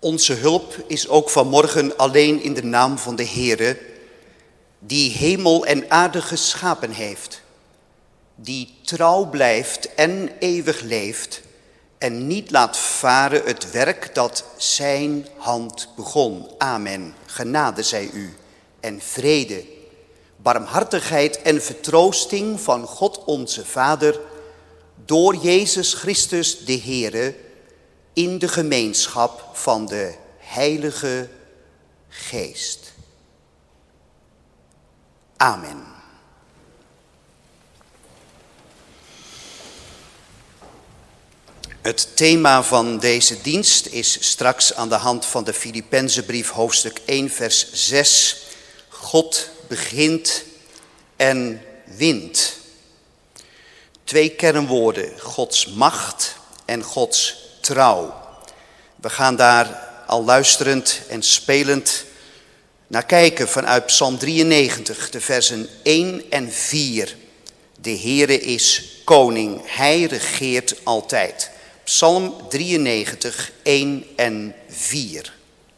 Onze hulp is ook vanmorgen alleen in de naam van de Heere, die hemel en aarde geschapen heeft, die trouw blijft en eeuwig leeft en niet laat varen het werk dat zijn hand begon. Amen. Genade zij u en vrede, barmhartigheid en vertroosting van God onze Vader, door Jezus Christus de Heere, in de gemeenschap van de Heilige Geest. Amen. Het thema van deze dienst is straks aan de hand van de Filippenzenbrief hoofdstuk 1 vers 6. God begint en wint. 2 kernwoorden, Gods macht en Gods trouw. We gaan daar al luisterend en spelend naar kijken vanuit Psalm 93, de versen 1 en 4. De Heere is koning, hij regeert altijd. Psalm 93, 1 en 4.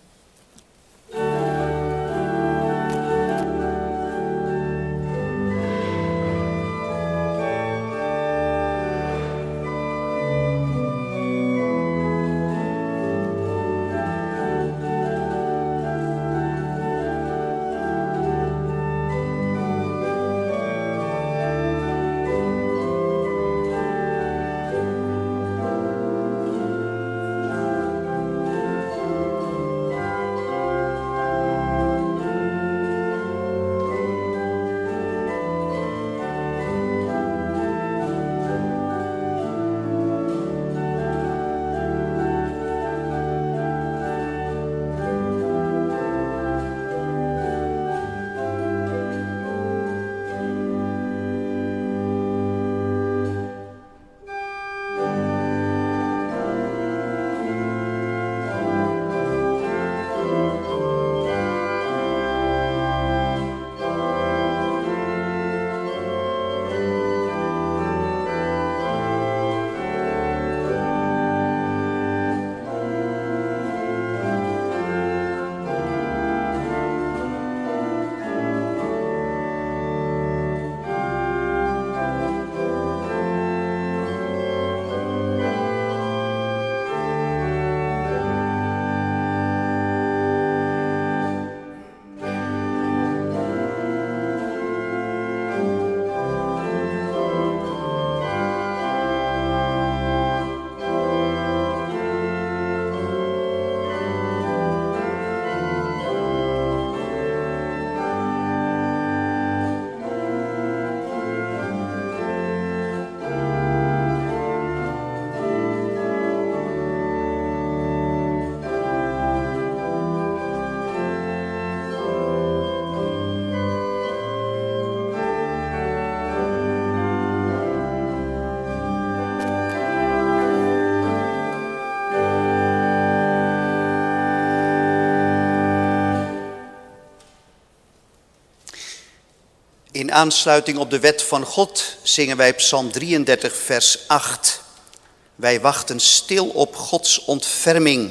In aansluiting op de wet van God zingen wij Psalm 33 vers 8. Wij wachten stil op Gods ontferming.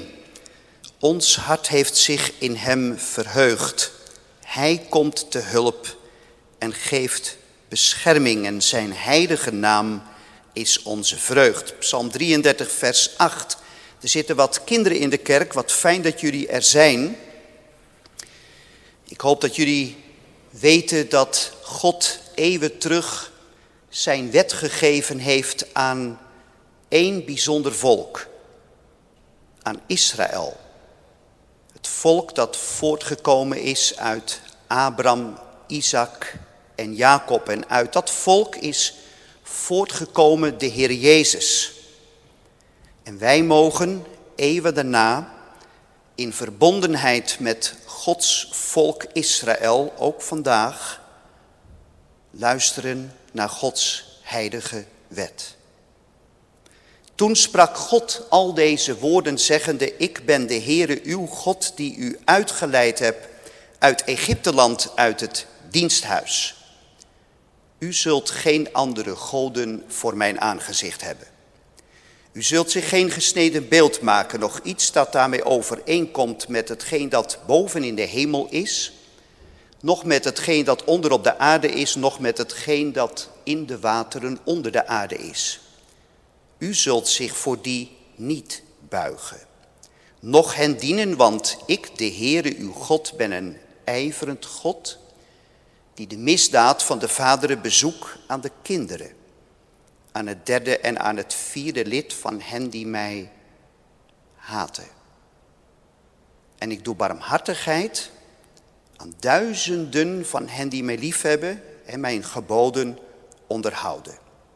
Ons hart heeft zich in hem verheugd. Hij komt te hulp en geeft bescherming en zijn heilige naam is onze vreugd. Psalm 33 vers 8. Er zitten wat kinderen in de kerk, wat fijn dat jullie er zijn. Ik hoop dat jullie weten dat God eeuwen terug zijn wet gegeven heeft aan één bijzonder volk, aan Israël. Het volk dat voortgekomen is uit Abraham, Isaac en Jacob. En uit dat volk is voortgekomen de Heer Jezus. En wij mogen eeuwen daarna in verbondenheid met Gods volk Israël, ook vandaag, luisteren naar Gods heilige wet. Toen sprak God al deze woorden zeggende, ik ben de Heere uw God die u uitgeleid hebt uit Egypteland, uit het diensthuis. U zult geen andere goden voor mijn aangezicht hebben. U zult zich geen gesneden beeld maken, nog iets dat daarmee overeenkomt met hetgeen dat boven in de hemel is, noch met hetgeen dat onder op de aarde is, noch met hetgeen dat in de wateren onder de aarde is. U zult zich voor die niet buigen, noch hen dienen, want ik, de Heere uw God, ben een ijverend God, die de misdaad van de vaderen bezoek aan de kinderen, aan het derde en aan het vierde lid van hen die mij haten. En ik doe barmhartigheid aan duizenden van hen die mij liefhebben en mijn geboden onderhouden.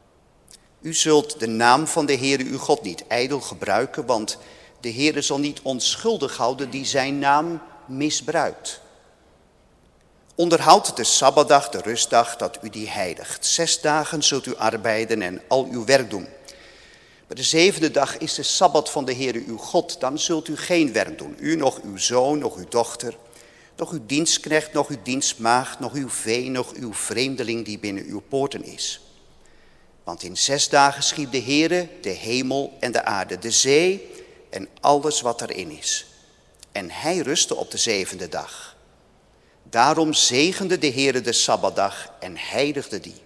U zult de naam van de Heere uw God niet ijdel gebruiken, want de Heere zal niet onschuldig houden die zijn naam misbruikt. Onderhoud de Sabbatdag, de rustdag, dat u die heiligt. 6 dagen zult u arbeiden en al uw werk doen. Maar de 7e dag is de Sabbat van de Heere uw God. Dan zult u geen werk doen. U, nog uw zoon, nog uw dochter, nog uw dienstknecht, nog uw dienstmaagd, nog uw vee, nog uw vreemdeling die binnen uw poorten is. Want in 6 dagen schiep de Heere de hemel en de aarde, de zee en alles wat erin is. En hij rustte op de 7e dag. Daarom zegende de Heere de Sabbatdag en heiligde die.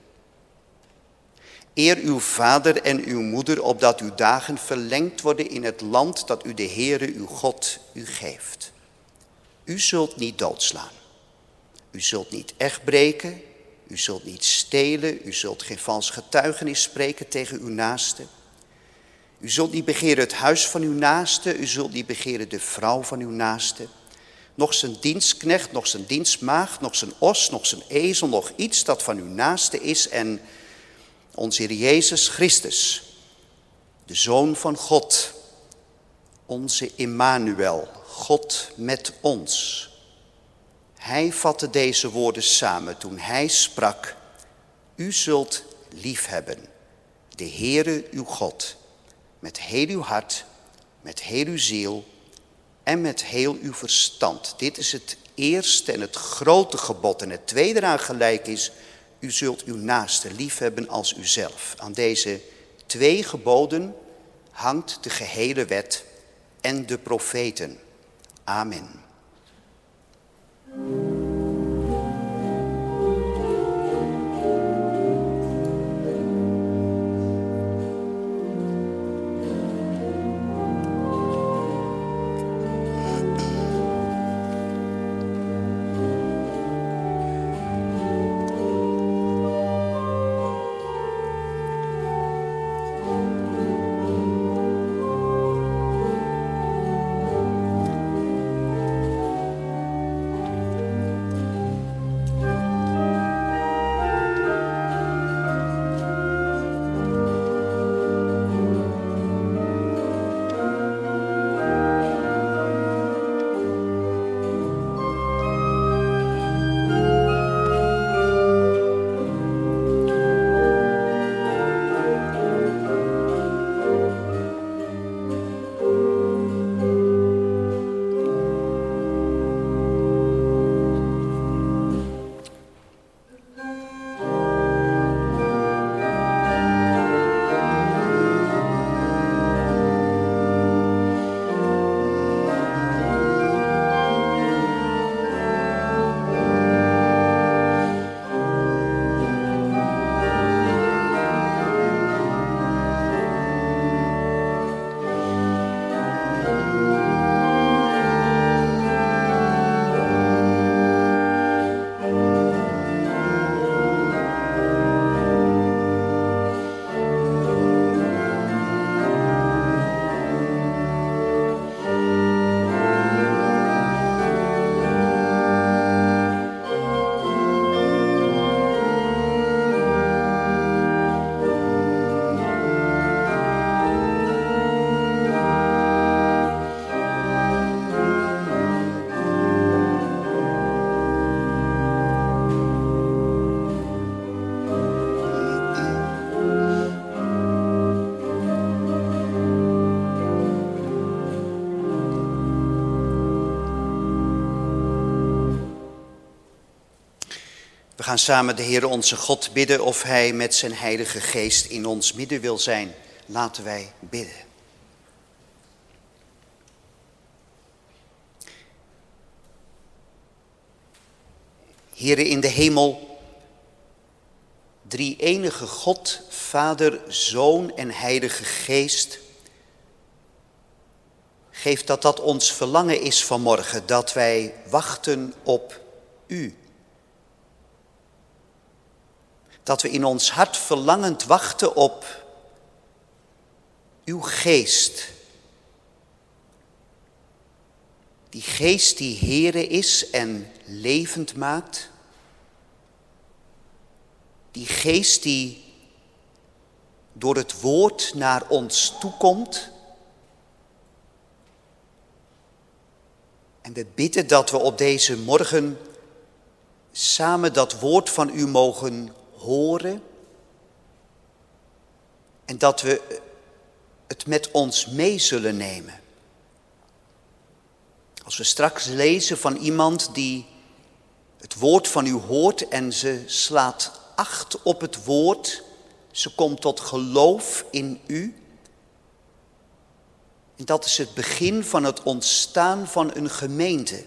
Eer uw vader en uw moeder, opdat uw dagen verlengd worden in het land dat u de Heere uw God u geeft. U zult niet doodslaan. U zult niet echt breken. U zult niet stelen. U zult geen vals getuigenis spreken tegen uw naaste. U zult niet begeren het huis van uw naaste. U zult niet begeren de vrouw van uw naaste. Nog zijn dienstknecht, nog zijn dienstmaagd, nog zijn os, nog zijn ezel, nog iets dat van uw naaste is. En onze Heer Jezus Christus, de Zoon van God, onze Immanuel, God met ons. Hij vatte deze woorden samen toen hij sprak: U zult liefhebben de Heere uw God met heel uw hart, met heel uw ziel en met heel uw verstand. Dit is het eerste en het grote gebod. En het tweede eraan gelijk is: u zult uw naaste liefhebben als uzelf. Aan deze 2 geboden hangt de gehele wet en de profeten. Amen. We gaan samen de Heer onze God bidden of hij met zijn heilige geest in ons midden wil zijn. Laten wij bidden. Heere in de hemel, drie-enige God, Vader, Zoon en Heilige Geest, geef dat ons verlangen is vanmorgen, dat wij wachten op U. Dat we in ons hart verlangend wachten op Uw Geest. Die Geest die Heere is en levend maakt. Die Geest die door het woord naar ons toekomt. En we bidden dat we op deze morgen samen dat woord van U mogen horen. En dat we het met ons mee zullen nemen. Als we straks lezen van iemand die het woord van U hoort en ze slaat acht op het woord, ze komt tot geloof in U. En dat is het begin van het ontstaan van een gemeente.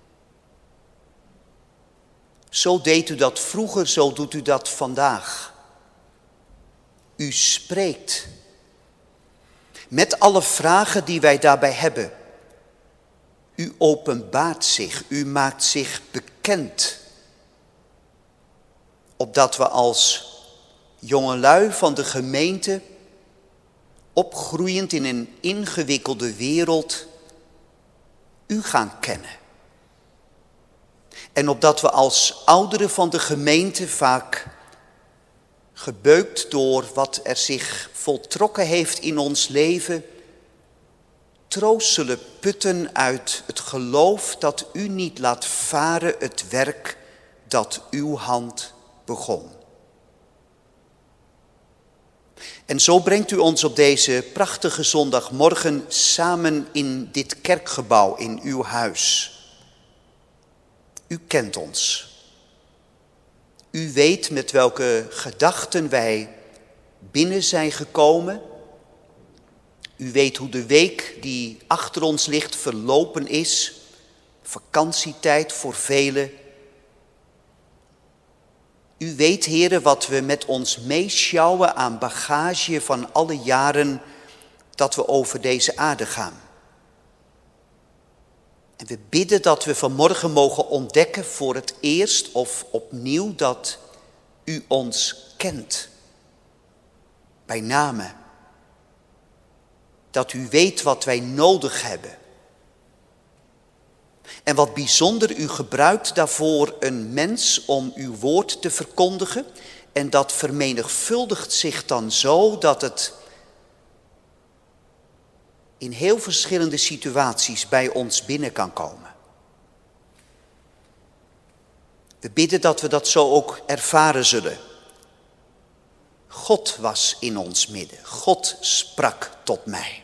Zo deed U dat vroeger, zo doet U dat vandaag. U spreekt. Met alle vragen die wij daarbij hebben. U openbaart zich, U maakt zich bekend. Opdat we als jongelui van de gemeente, opgroeiend in een ingewikkelde wereld, U gaan kennen. En opdat we als ouderen van de gemeente, vaak gebeukt door wat er zich voltrokken heeft in ons leven, troost zullen putten uit het geloof dat U niet laat varen het werk dat Uw hand begon. En zo brengt U ons op deze prachtige zondagmorgen samen in dit kerkgebouw in Uw huis. U kent ons. U weet met welke gedachten wij binnen zijn gekomen. U weet hoe de week die achter ons ligt verlopen is. Vakantietijd voor velen. U weet, Heere, wat we met ons meeschouwen aan bagage van alle jaren dat we over deze aarde gaan. En we bidden dat we vanmorgen mogen ontdekken voor het eerst of opnieuw dat U ons kent. Bij name. Dat U weet wat wij nodig hebben. En wat bijzonder, U gebruikt daarvoor een mens om Uw woord te verkondigen. En dat vermenigvuldigt zich dan zo dat het in heel verschillende situaties bij ons binnen kan komen. We bidden dat we dat zo ook ervaren zullen. God was in ons midden. God sprak tot mij.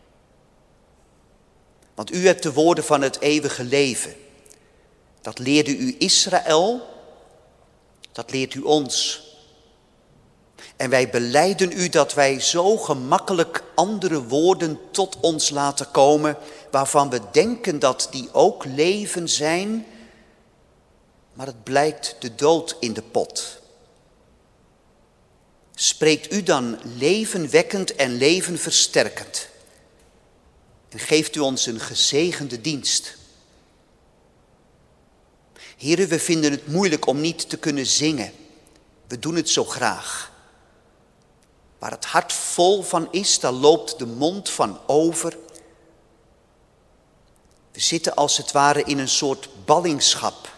Want U hebt de woorden van het eeuwige leven. Dat leerde U Israël. Dat leert U ons. En wij belijden U dat wij zo gemakkelijk andere woorden tot ons laten komen, waarvan we denken dat die ook leven zijn, maar het blijkt de dood in de pot. Spreekt U dan levenwekkend en levenversterkend. En geeft U ons een gezegende dienst. Heren, we vinden het moeilijk om niet te kunnen zingen. We doen het zo graag. Waar het hart vol van is, daar loopt de mond van over. We zitten als het ware in een soort ballingschap.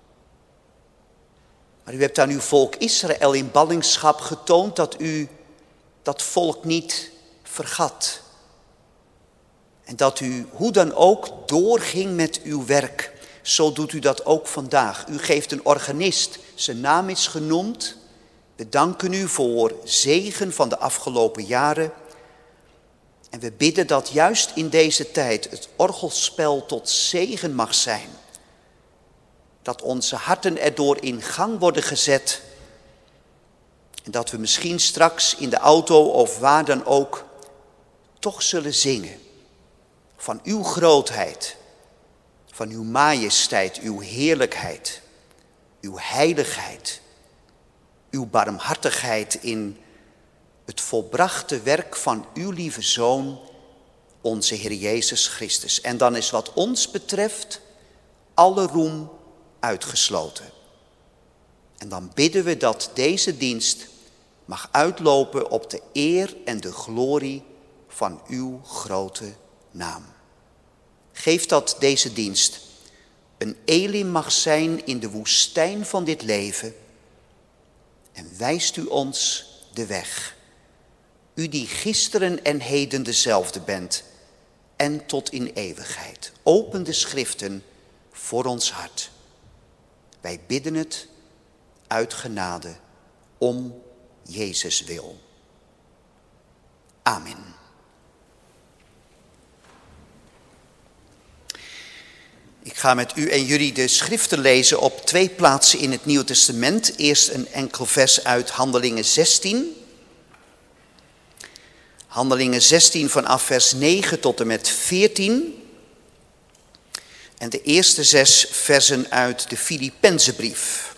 Maar U hebt aan Uw volk Israël in ballingschap getoond dat U dat volk niet vergat. En dat U hoe dan ook doorging met Uw werk. Zo doet U dat ook vandaag. U geeft een organist, zijn naam is genoemd. We danken U voor zegen van de afgelopen jaren. En we bidden dat juist in deze tijd het orgelspel tot zegen mag zijn. Dat onze harten erdoor in gang worden gezet. En dat we misschien straks in de auto of waar dan ook toch zullen zingen. Van Uw grootheid, van Uw majesteit, Uw heerlijkheid. uw heiligheid, uw barmhartigheid in het volbrachte werk van uw lieve Zoon, onze Heer Jezus Christus. En dan is wat ons betreft alle roem uitgesloten. En dan bidden we dat deze dienst mag uitlopen op de eer en de glorie van uw grote naam. Geef dat deze dienst een Elim mag zijn in de woestijn van dit leven. En wijst u ons de weg. U die gisteren en heden dezelfde bent. En tot in eeuwigheid. Open de schriften voor ons hart. Wij bidden het uit genade om Jezus wil. Amen. Ik ga met u en jullie de schriften lezen op 2 plaatsen in het Nieuwe Testament. Eerst een enkel vers uit Handelingen 16. Handelingen 16 vanaf vers 9 tot en met 14. En de eerste 6 versen uit de Filippenzenbrief.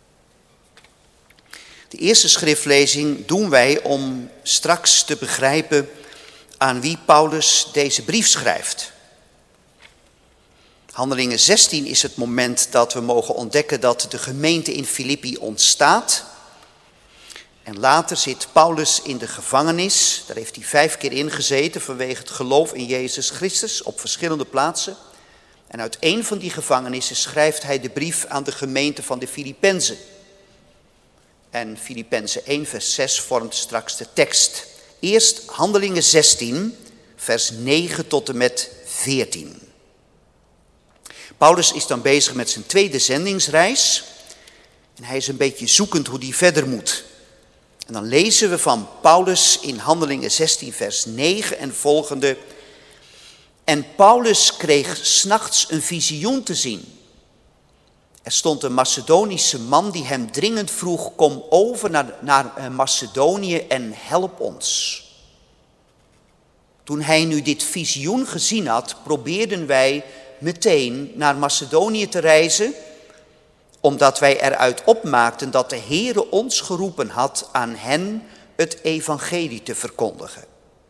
De eerste schriftlezing doen wij om straks te begrijpen aan wie Paulus deze brief schrijft. Handelingen 16 is het moment dat we mogen ontdekken dat de gemeente in Filippi ontstaat. En later zit Paulus in de gevangenis. Daar heeft hij 5 keer in gezeten vanwege het geloof in Jezus Christus op verschillende plaatsen. En uit een van die gevangenissen schrijft hij de brief aan de gemeente van de Filippenzen. En Filippenzen 1 vers 6 vormt straks de tekst. Eerst Handelingen 16 vers 9 tot en met 14. Paulus is dan bezig met zijn tweede zendingsreis. En hij is een beetje zoekend hoe hij verder moet. En dan lezen we van Paulus in Handelingen 16 vers 9 en volgende. En Paulus kreeg 's nachts een visioen te zien. Er stond een Macedonische man die hem dringend vroeg, kom over naar Macedonië en help ons. Toen hij nu dit visioen gezien had, probeerden wij meteen naar Macedonië te reizen, omdat wij eruit opmaakten dat de Heere ons geroepen had aan hen het evangelie te verkondigen.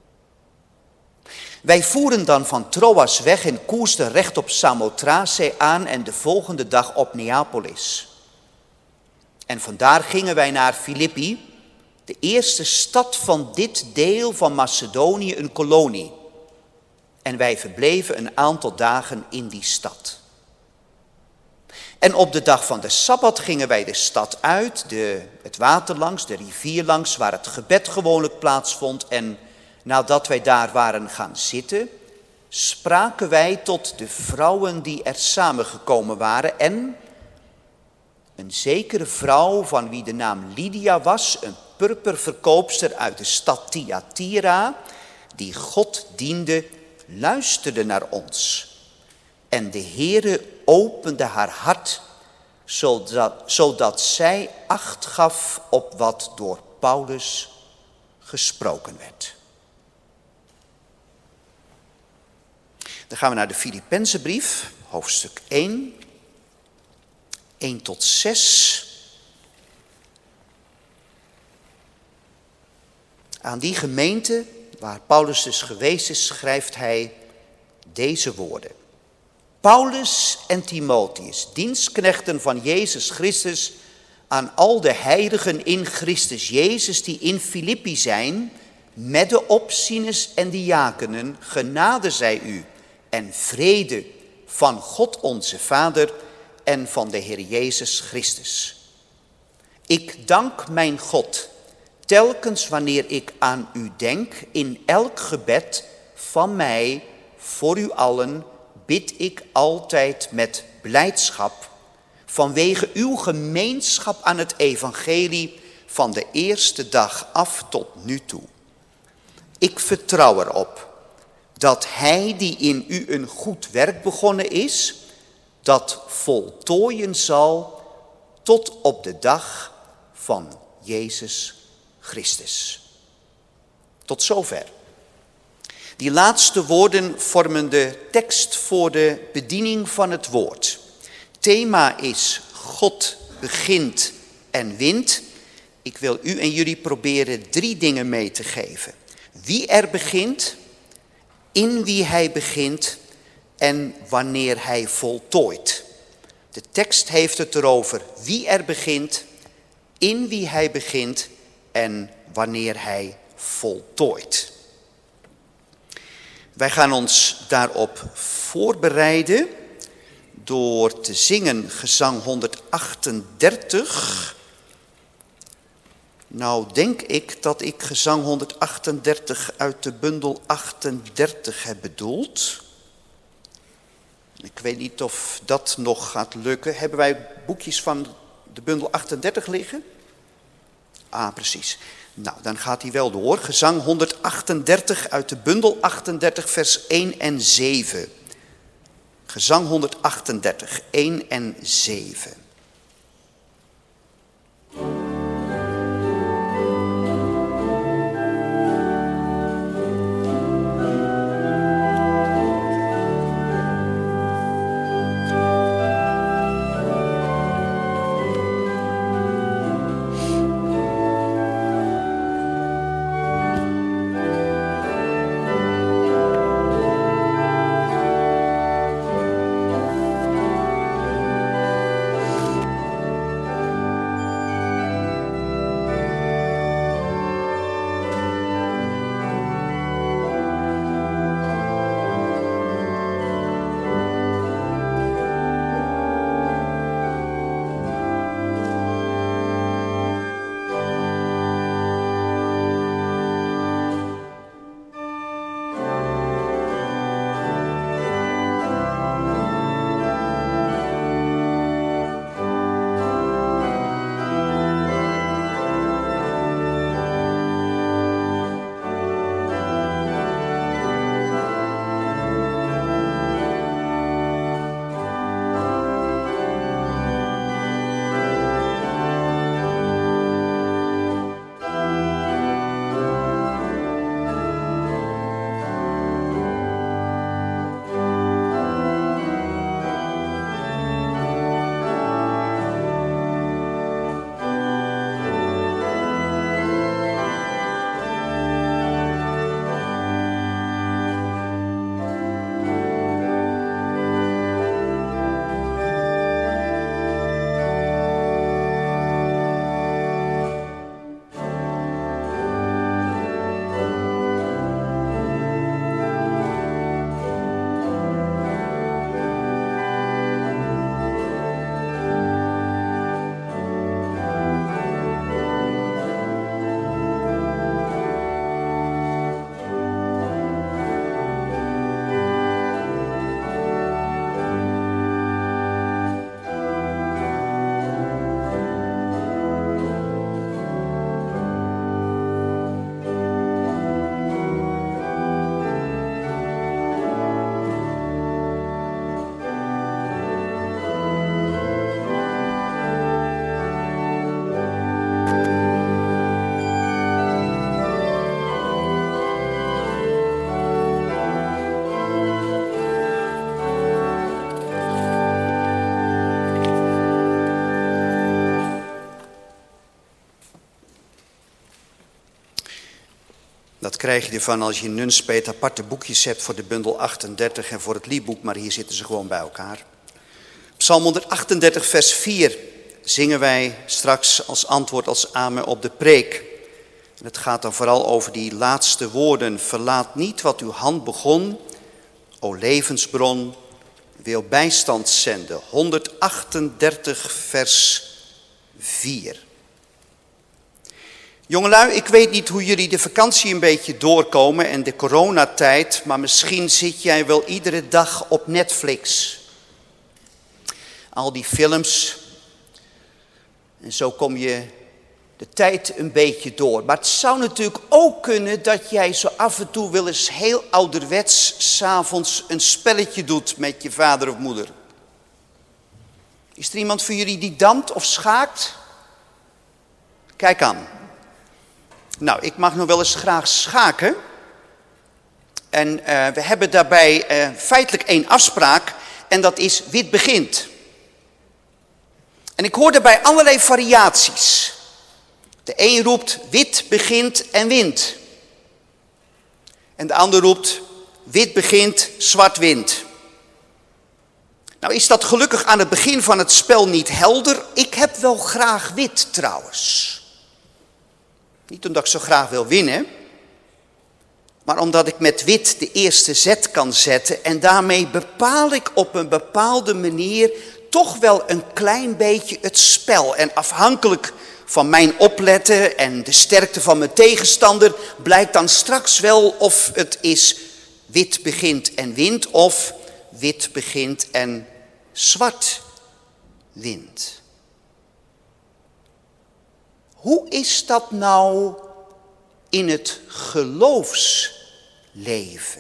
Wij voeren dan van Troas weg en koersten recht op Samothrace aan en de volgende dag op Neapolis. En vandaar gingen wij naar Filippi, de eerste stad van dit deel van Macedonië, een kolonie. En wij verbleven een aantal dagen in die stad. En op de dag van de Sabbat gingen wij de stad uit, het water langs, de rivier langs, waar het gebed gewoonlijk plaatsvond. En nadat wij daar waren gaan zitten, spraken wij tot de vrouwen die er samengekomen waren. En een zekere vrouw van wie de naam Lydia was, een purperverkoopster uit de stad Thyatira, die God diende, luisterde naar ons. En de Heere opende haar hart, zodat zij acht gaf op wat door Paulus gesproken werd. Dan gaan we naar de Filippenzenbrief, hoofdstuk 1, 1 tot 6. Aan die gemeente, waar Paulus dus geweest is, schrijft hij deze woorden. Paulus en Timotheus, dienstknechten van Jezus Christus, aan al de heiligen in Christus Jezus die in Filippi zijn, met de opzieners en diakenen, genade zij u en vrede van God onze Vader en van de Heer Jezus Christus. Ik dank mijn God telkens wanneer ik aan u denk, in elk gebed van mij voor u allen bid ik altijd met blijdschap vanwege uw gemeenschap aan het evangelie van de eerste dag af tot nu toe. Ik vertrouw erop dat hij die in u een goed werk begonnen is, dat voltooien zal tot op de dag van Jezus Christus. Tot zover. Die laatste woorden vormen de tekst voor de bediening van het woord. Thema is God begint en wint. Ik wil u en jullie proberen 3 dingen mee te geven. Wie er begint, in wie hij begint en wanneer hij voltooit. De tekst heeft het erover wie er begint, in wie hij begint en wanneer hij voltooit. Wij gaan ons daarop voorbereiden door te zingen gezang 138. Nou denk ik dat ik gezang 138 uit de bundel 38 heb bedoeld. Ik weet niet of dat nog gaat lukken. Hebben wij boekjes van de bundel 38 liggen? Ah, precies. Nou, dan gaat hij wel door. Gezang 138 uit de bundel 38, vers 1 en 7. Gezang 138, 1 en 7. Dat krijg je ervan als je in Nunspeet aparte boekjes hebt voor de bundel 38 en voor het liedboek, maar hier zitten ze gewoon bij elkaar. Psalm 138 vers 4 zingen wij straks als antwoord als amen op de preek. En het gaat dan vooral over die laatste woorden. Verlaat niet wat uw hand begon, o levensbron, wil bijstand zenden. 138 vers 4. Jongelui, ik weet niet hoe jullie de vakantie een beetje doorkomen en de coronatijd, maar misschien zit jij wel iedere dag op Netflix. Al die films. En zo kom je de tijd een beetje door. Maar het zou natuurlijk ook kunnen dat jij zo af en toe wel eens heel ouderwets 's avonds een spelletje doet met je vader of moeder. Is er iemand van jullie die damt of schaakt? Kijk aan. Nou, ik mag nog wel eens graag schaken. En we hebben daarbij feitelijk 1 afspraak. En dat is wie het begint. En ik hoor daarbij allerlei variaties. De een roept wit begint en wint. En de ander roept wit begint, zwart wint. Nou is dat gelukkig aan het begin van het spel niet helder. Ik heb wel graag wit trouwens. Niet omdat ik zo graag wil winnen, maar omdat ik met wit de eerste zet kan zetten. En daarmee bepaal ik op een bepaalde manier toch wel een klein beetje het spel. En afhankelijk van mijn opletten en de sterkte van mijn tegenstander blijkt dan straks wel of het is wit begint en wint of wit begint en zwart wint. Hoe is dat nou in het geloofsleven?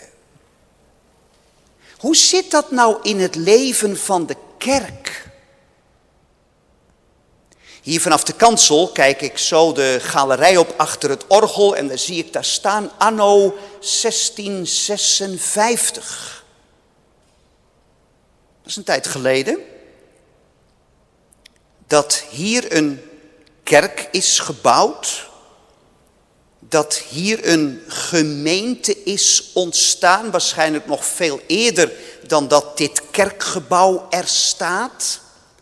Hoe zit dat nou in het leven van de kerk? Hier vanaf de kansel kijk ik zo de galerij op achter het orgel en dan zie ik daar staan anno 1656. Dat is een tijd geleden dat hier een kerk is gebouwd, dat hier een gemeente is ontstaan, waarschijnlijk nog veel eerder dan dat dit kerkgebouw er staat.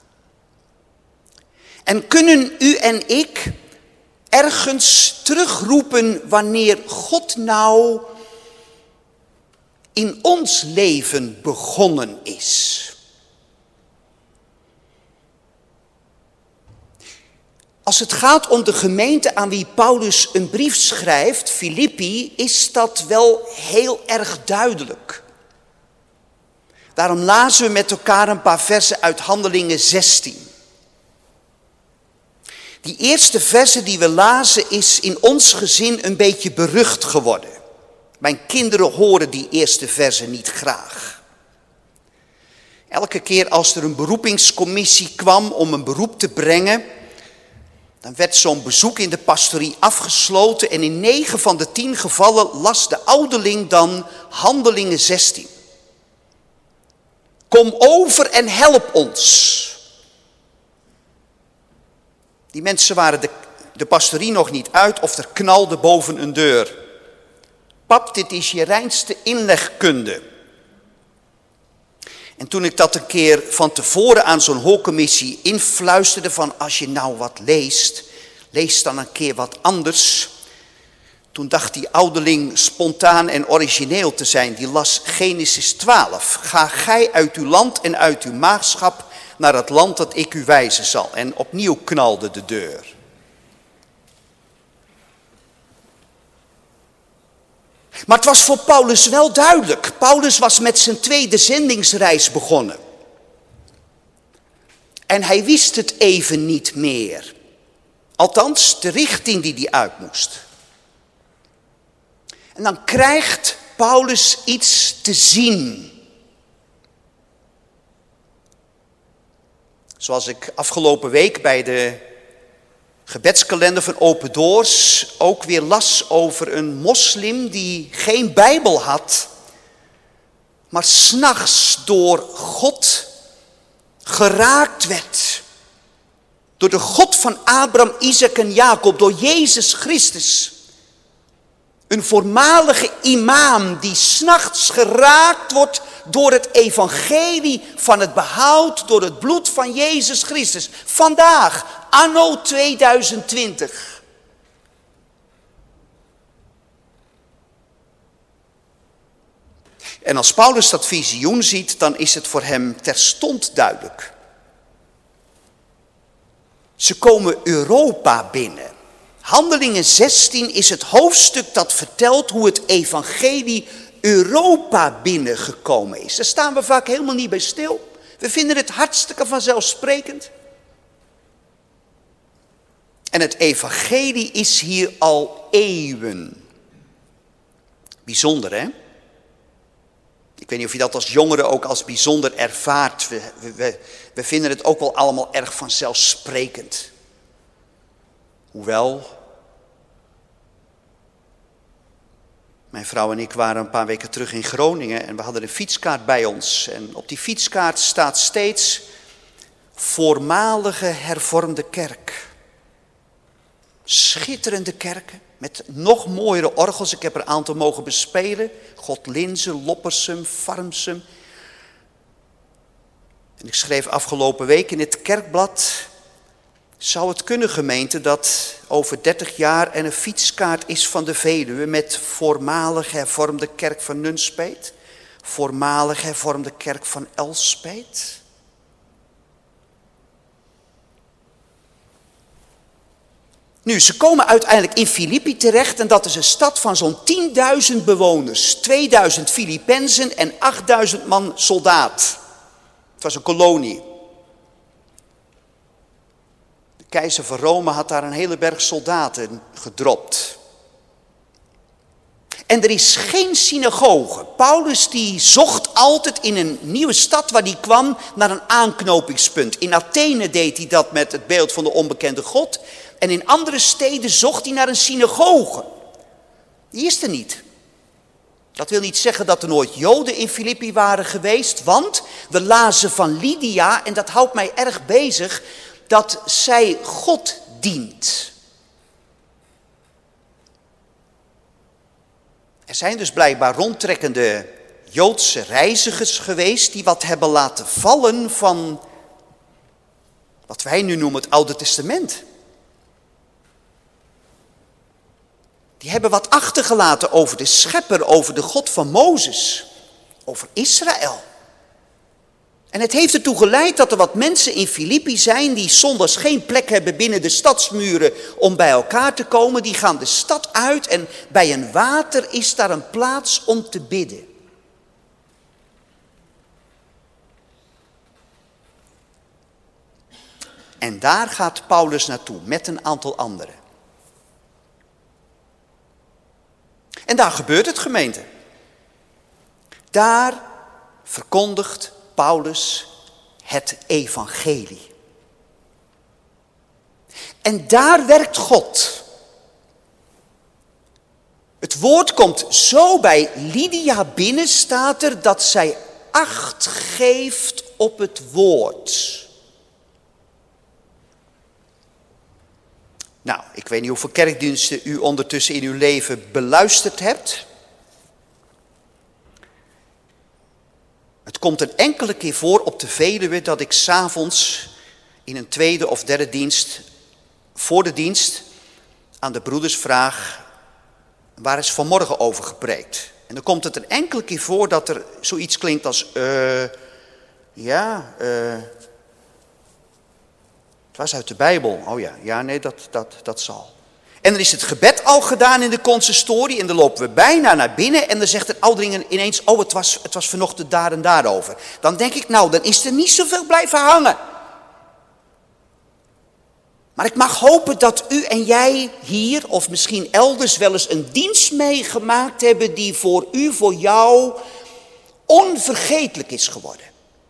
En kunnen u en ik ergens terugroepen wanneer God nou in ons leven begonnen is? Als het gaat om de gemeente aan wie Paulus een brief schrijft, Filippi, is dat wel heel erg duidelijk. Daarom lazen we met elkaar een paar versen uit Handelingen 16. Die eerste verse die we lazen is in ons gezin een beetje berucht geworden. Mijn kinderen horen die eerste verse niet graag. Elke keer als er een beroepingscommissie kwam om een beroep te brengen, dan werd zo'n bezoek in de pastorie afgesloten en in 9 van de 10 gevallen las de ouderling dan Handelingen 16. Kom over en help ons. Die mensen waren de pastorie nog niet uit of er knalde boven een deur. Pap, dit is je reinste inlegkunde. En toen ik dat een keer van tevoren aan zo'n hoorcommissie influisterde van als je nou wat leest, lees dan een keer wat anders. Toen dacht die ouderling spontaan en origineel te zijn. Die las Genesis 12. Ga gij uit uw land en uit uw maagschap naar het land dat ik u wijzen zal. En opnieuw knalde de deur. Maar het was voor Paulus wel duidelijk. Paulus was met zijn tweede zendingsreis begonnen. En hij wist het even niet meer. Althans, de richting die hij uit moest. En dan krijgt Paulus iets te zien. Zoals ik afgelopen week bij de gebedskalender van Open Doors ook weer las over een moslim die geen Bijbel had, maar 's nachts door God geraakt werd. Door de God van Abraham, Isaac en Jacob, door Jezus Christus. Een voormalige imam die 's nachts geraakt wordt door het evangelie van het behoud door het bloed van Jezus Christus. Vandaag, anno 2020. En als Paulus dat visioen ziet, dan is het voor hem terstond duidelijk. Ze komen Europa binnen. Handelingen 16 is het hoofdstuk dat vertelt hoe het evangelie Europa binnengekomen is. Daar staan we vaak helemaal niet bij stil. We vinden het hartstikke vanzelfsprekend. En het evangelie is hier al eeuwen. Bijzonder, hè? Ik weet niet of je dat als jongeren ook als bijzonder ervaart. We vinden het ook wel allemaal erg vanzelfsprekend. Hoewel, mijn vrouw en ik waren een paar weken terug in Groningen en we hadden een fietskaart bij ons. En op die fietskaart staat steeds voormalige hervormde kerk. Schitterende kerken met nog mooiere orgels. Ik heb er een aantal mogen bespelen. Godlinze, Loppersum, Farmsum. En ik schreef afgelopen week in het kerkblad: zou het kunnen, gemeente, dat over 30 jaar er een fietskaart is van de Veluwe met voormalig hervormde kerk van Nunspeet, voormalig hervormde kerk van Elspeet? Nu, ze komen uiteindelijk in Filippi terecht en dat is een stad van zo'n 10.000 bewoners, 2000 Filippenzen en 8000 man soldaat. Het was een kolonie. De keizer van Rome had daar een hele berg soldaten gedropt. En er is geen synagoge. Paulus die zocht altijd in een nieuwe stad waar hij kwam naar een aanknopingspunt. In Athene deed hij dat met het beeld van de onbekende God. En in andere steden zocht hij naar een synagoge. Die is er niet. Dat wil niet zeggen dat er nooit Joden in Filippi waren geweest, want we lazen van Lydia, en dat houdt mij erg bezig, dat zij God dient. Er zijn dus blijkbaar rondtrekkende Joodse reizigers geweest die wat hebben laten vallen van wat wij nu noemen het Oude Testament. Die hebben wat achtergelaten over de schepper, over de God van Mozes, over Israël. En het heeft ertoe geleid dat er wat mensen in Filippi zijn die zondags geen plek hebben binnen de stadsmuren om bij elkaar te komen. Die gaan de stad uit en bij een water is daar een plaats om te bidden. En daar gaat Paulus naartoe met een aantal anderen. En daar gebeurt het, gemeente. Daar verkondigt Paulus het evangelie. En daar werkt God. Het woord komt zo bij Lydia binnen, staat er, dat zij acht geeft op het woord. Nou, ik weet niet hoeveel kerkdiensten u ondertussen in uw leven beluisterd hebt. Het komt een enkele keer voor op de Veluwe dat ik 's avonds in een tweede of derde dienst, voor de dienst, aan de broeders vraag: waar is vanmorgen over gepreekt? En dan komt het een enkele keer voor dat er zoiets klinkt als het was uit de Bijbel. Oh ja, nee, dat zal. En dan is het gebed al gedaan in de consistorie en dan lopen we bijna naar binnen en dan zegt een ouderling ineens: oh, het was vanochtend daar en daarover. Dan denk ik, nou, dan is er niet zoveel blijven hangen. Maar ik mag hopen dat u en jij hier of misschien elders wel eens een dienst meegemaakt hebben die voor u, voor jou onvergetelijk is geworden.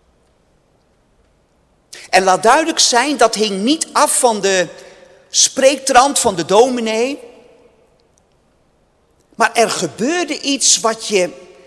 En laat duidelijk zijn, dat hing niet af van de spreektrand van de dominee. Maar er gebeurde iets wat je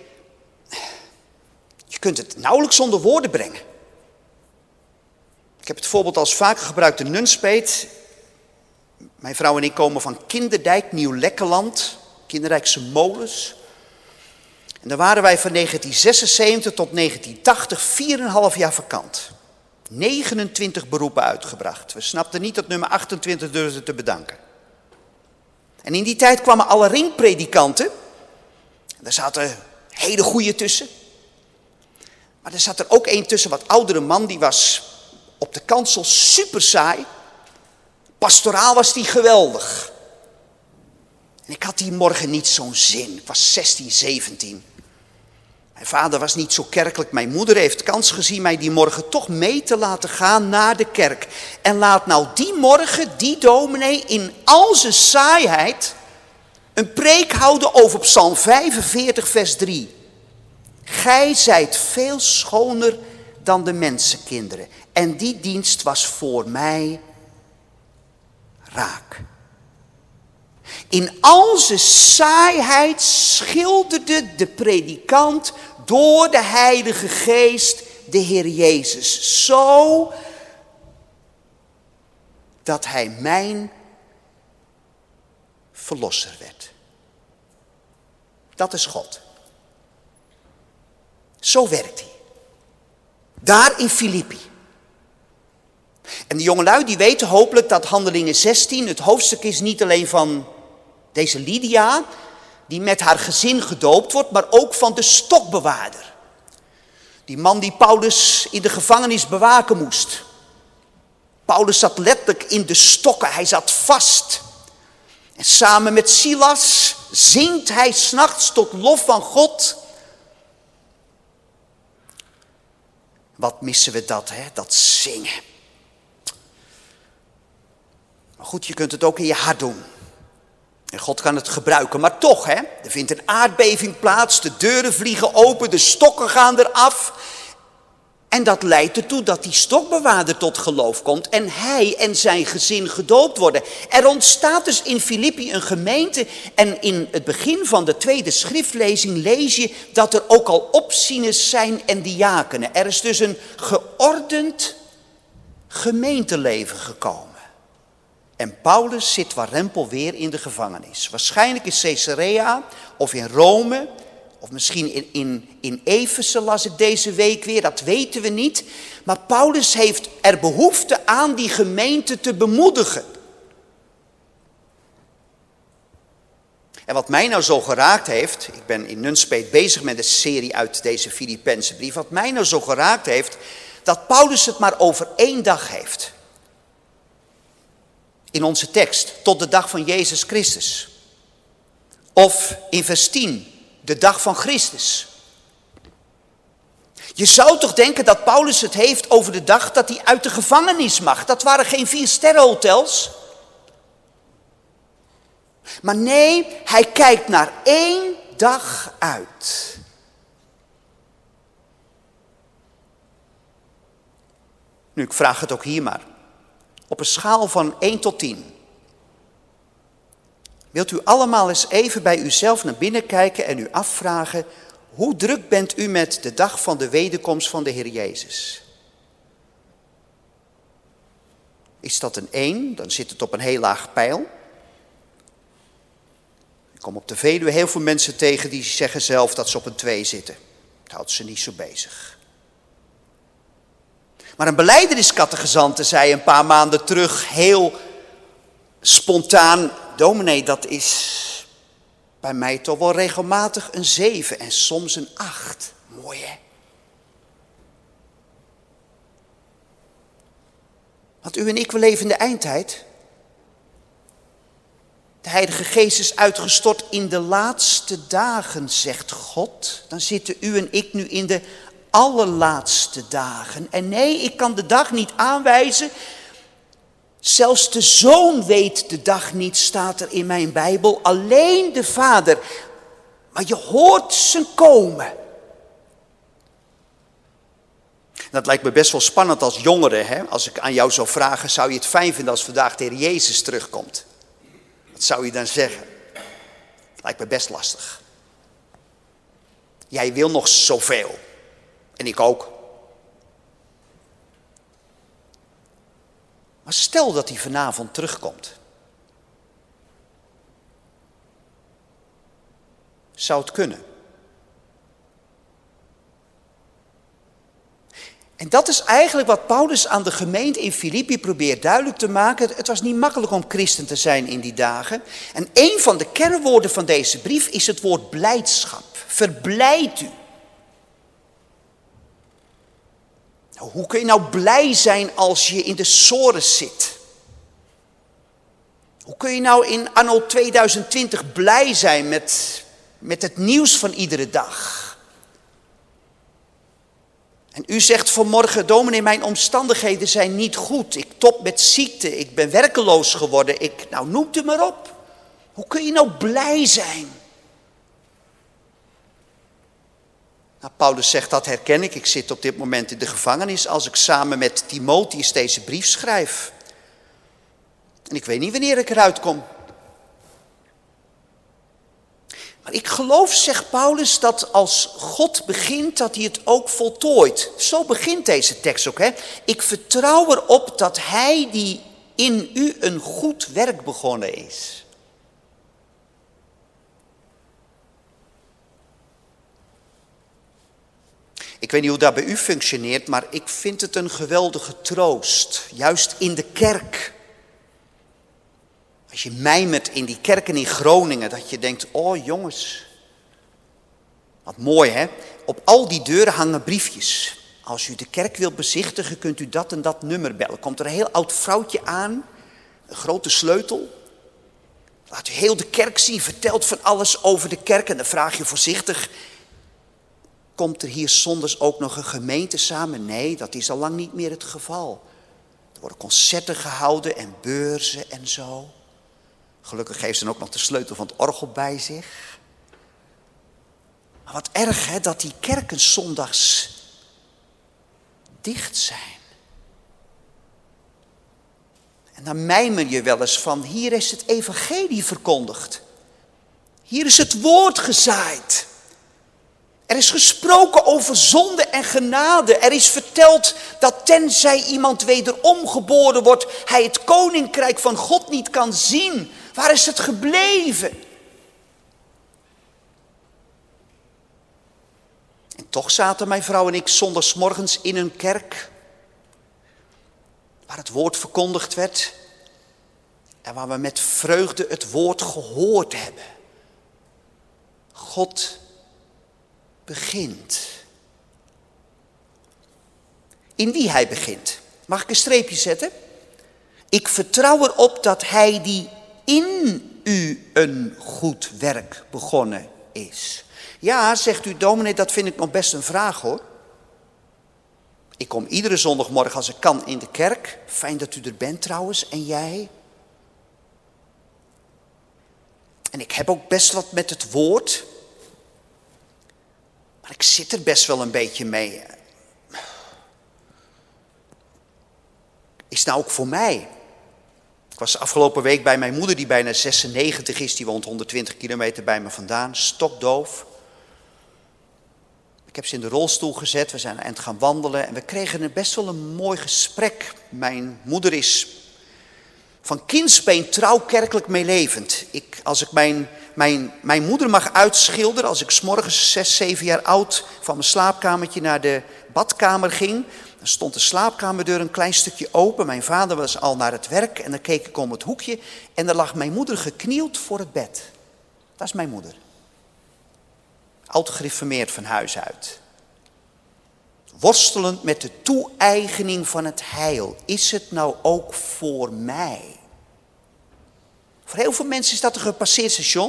kunt het nauwelijks onder woorden brengen. Ik heb het voorbeeld als vaker gebruikt in Nunspeet. Mijn vrouw en ik komen van Kinderdijk, Nieuw-Lekkerland, Kinderrijkse molens. En daar waren wij van 1976 tot 1980 4,5 jaar vakant. 29 beroepen uitgebracht. We snapten niet dat nummer 28 durfde te bedanken. En in die tijd kwamen alle ringpredikanten. Daar zaten hele goeie tussen. Maar er zat er ook één tussen, wat oudere man, die was op de kansel super saai. Pastoraal was die geweldig. En ik had die morgen niet zo'n zin. Ik was 16, 17. Mijn vader was niet zo kerkelijk. Mijn moeder heeft kans gezien mij die morgen toch mee te laten gaan naar de kerk. En laat nou die morgen die dominee in al zijn saaiheid een preek houden over Psalm 45 vers 3. Gij zijt veel schoner dan de mensenkinderen. En die dienst was voor mij raak. In al zijn saaiheid schilderde de predikant door de Heilige Geest de Heer Jezus zo dat hij mijn verlosser werd. Dat is God. Zo werkt hij. Daar in Filippi. En de jongelui die weten hopelijk dat Handelingen 16 het hoofdstuk is niet alleen van deze Lydia, die met haar gezin gedoopt wordt, maar ook van de stokbewaarder. Die man die Paulus in de gevangenis bewaken moest. Paulus zat letterlijk in de stokken, hij zat vast. En samen met Silas zingt hij 's nachts tot lof van God. Wat missen we dat, hè? Dat zingen. Maar goed, je kunt het ook in je hart doen. En God kan het gebruiken, maar toch, hè? Er vindt een aardbeving plaats, de deuren vliegen open, de stokken gaan eraf. En dat leidt ertoe dat die stokbewaarder tot geloof komt en hij en zijn gezin gedoopt worden. Er ontstaat dus in Filippi een gemeente en in het begin van de tweede schriftlezing lees je dat er ook al opzieners zijn en diakenen. Er is dus een geordend gemeenteleven gekomen. En Paulus zit warempel weer in de gevangenis. Waarschijnlijk in Caesarea of in Rome. Of misschien in Efeze las ik deze week weer, dat weten we niet. Maar Paulus heeft er behoefte aan die gemeente te bemoedigen. En wat mij nou zo geraakt heeft, ik ben in Nunspeet bezig met een serie uit deze Filippense brief. Wat mij nou zo geraakt heeft, dat Paulus het maar over 1 dag heeft. In onze tekst, tot de dag van Jezus Christus. Of in vers 10. De dag van Christus. Je zou toch denken dat Paulus het heeft over de dag dat hij uit de gevangenis mag. Dat waren geen 4-sterrenhotels. Maar nee, hij kijkt naar 1 dag uit. Nu, ik vraag het ook hier maar. Op een schaal van 1 tot 10. Wilt u allemaal eens even bij uzelf naar binnen kijken en u afvragen, hoe druk bent u met de dag van de wederkomst van de Heer Jezus? Is dat een 1, dan zit het op een heel laag pijl. Ik kom op de Veluwe heel veel mensen tegen die zeggen zelf dat ze op een 2 zitten. Dat houdt ze niet zo bezig. Maar een belijdeniscategezante zei een paar maanden terug heel spontaan, dominee, dat is bij mij toch wel regelmatig een 7 en soms een 8. Mooi, hè? Want u en ik, we leven in de eindtijd. De Heilige Geest is uitgestort in de laatste dagen, zegt God. Dan zitten u en ik nu in de allerlaatste dagen. En nee, ik kan de dag niet aanwijzen. Zelfs de Zoon weet de dag niet, staat er in mijn Bijbel. Alleen de Vader. Maar je hoort ze komen. Dat lijkt me best wel spannend als jongere. Hè? Als ik aan jou zou vragen, zou je het fijn vinden als vandaag de Heer Jezus terugkomt? Wat zou je dan zeggen? Lijkt me best lastig. Jij wil nog zoveel. En ik ook. Maar stel dat hij vanavond terugkomt. Zou het kunnen? En dat is eigenlijk wat Paulus aan de gemeente in Filippi probeert duidelijk te maken. Het was niet makkelijk om christen te zijn in die dagen. En een van de kernwoorden van deze brief is het woord blijdschap. Verblijd u. Nou, hoe kun je nou blij zijn als je in de sores zit? Hoe kun je nou in anno 2020 blij zijn met het nieuws van iedere dag? En u zegt vanmorgen, dominee, mijn omstandigheden zijn niet goed. Ik top met ziekte, ik ben werkeloos geworden. Nou, noemt u maar op. Hoe kun je nou blij zijn? Nou, Paulus zegt, dat herken ik. Ik zit op dit moment in de gevangenis als ik samen met Timotheus deze brief schrijf. En ik weet niet wanneer ik eruit kom. Maar ik geloof, zegt Paulus, dat als God begint, dat hij het ook voltooit. Zo begint deze tekst ook, hè. Ik vertrouw erop dat hij die in u een goed werk begonnen is. Ik weet niet hoe dat bij u functioneert, maar ik vind het een geweldige troost. Juist in de kerk. Als je mijmert in die kerken in Groningen, dat je denkt, oh jongens, wat mooi hè. Op al die deuren hangen briefjes. Als u de kerk wilt bezichtigen, kunt u dat en dat nummer bellen. Komt er een heel oud vrouwtje aan, een grote sleutel. Laat u heel de kerk zien, vertelt van alles over de kerk. En dan vraag je voorzichtig, komt er hier zondags ook nog een gemeente samen? Nee, dat is al lang niet meer het geval. Er worden concerten gehouden en beurzen en zo. Gelukkig heeft ze dan ook nog de sleutel van het orgel bij zich. Maar wat erg hè, dat die kerken zondags dicht zijn. En dan mijmer je wel eens van, hier is het evangelie verkondigd. Hier is het woord gezaaid. Er is gesproken over zonde en genade. Er is verteld dat tenzij iemand wederom geboren wordt, hij het koninkrijk van God niet kan zien. Waar is het gebleven? En toch zaten mijn vrouw en ik zondagsmorgens in een kerk waar het woord verkondigd werd en waar we met vreugde het woord gehoord hebben. God begint. In wie hij begint. Mag ik een streepje zetten? Ik vertrouw erop dat hij die in u een goed werk begonnen is. Ja, zegt u dominee, dat vind ik nog best een vraag hoor. Ik kom iedere zondagmorgen als ik kan in de kerk. Fijn dat u er bent trouwens. En jij? En ik heb ook best wat met het woord. Maar ik zit er best wel een beetje mee. Is het nou ook voor mij? Ik was afgelopen week bij mijn moeder die bijna 96 is. Die woont 120 kilometer bij me vandaan. Stokdoof. Ik heb ze in de rolstoel gezet. We zijn aan het gaan wandelen. En we kregen best wel een mooi gesprek. Mijn moeder is van kindsbeen trouw kerkelijk meelevend. Als ik mijn moeder mag uitschilderen, als ik 's morgens 6, 7 jaar oud van mijn slaapkamertje naar de badkamer ging, dan stond de slaapkamerdeur een klein stukje open. Mijn vader was al naar het werk en dan keek ik om het hoekje en daar lag mijn moeder geknield voor het bed. Dat is mijn moeder. Oud gereformeerd van huis uit. Worstelend met de toe-eigening van het heil. Is het nou ook voor mij? Voor heel veel mensen is dat een gepasseerd station.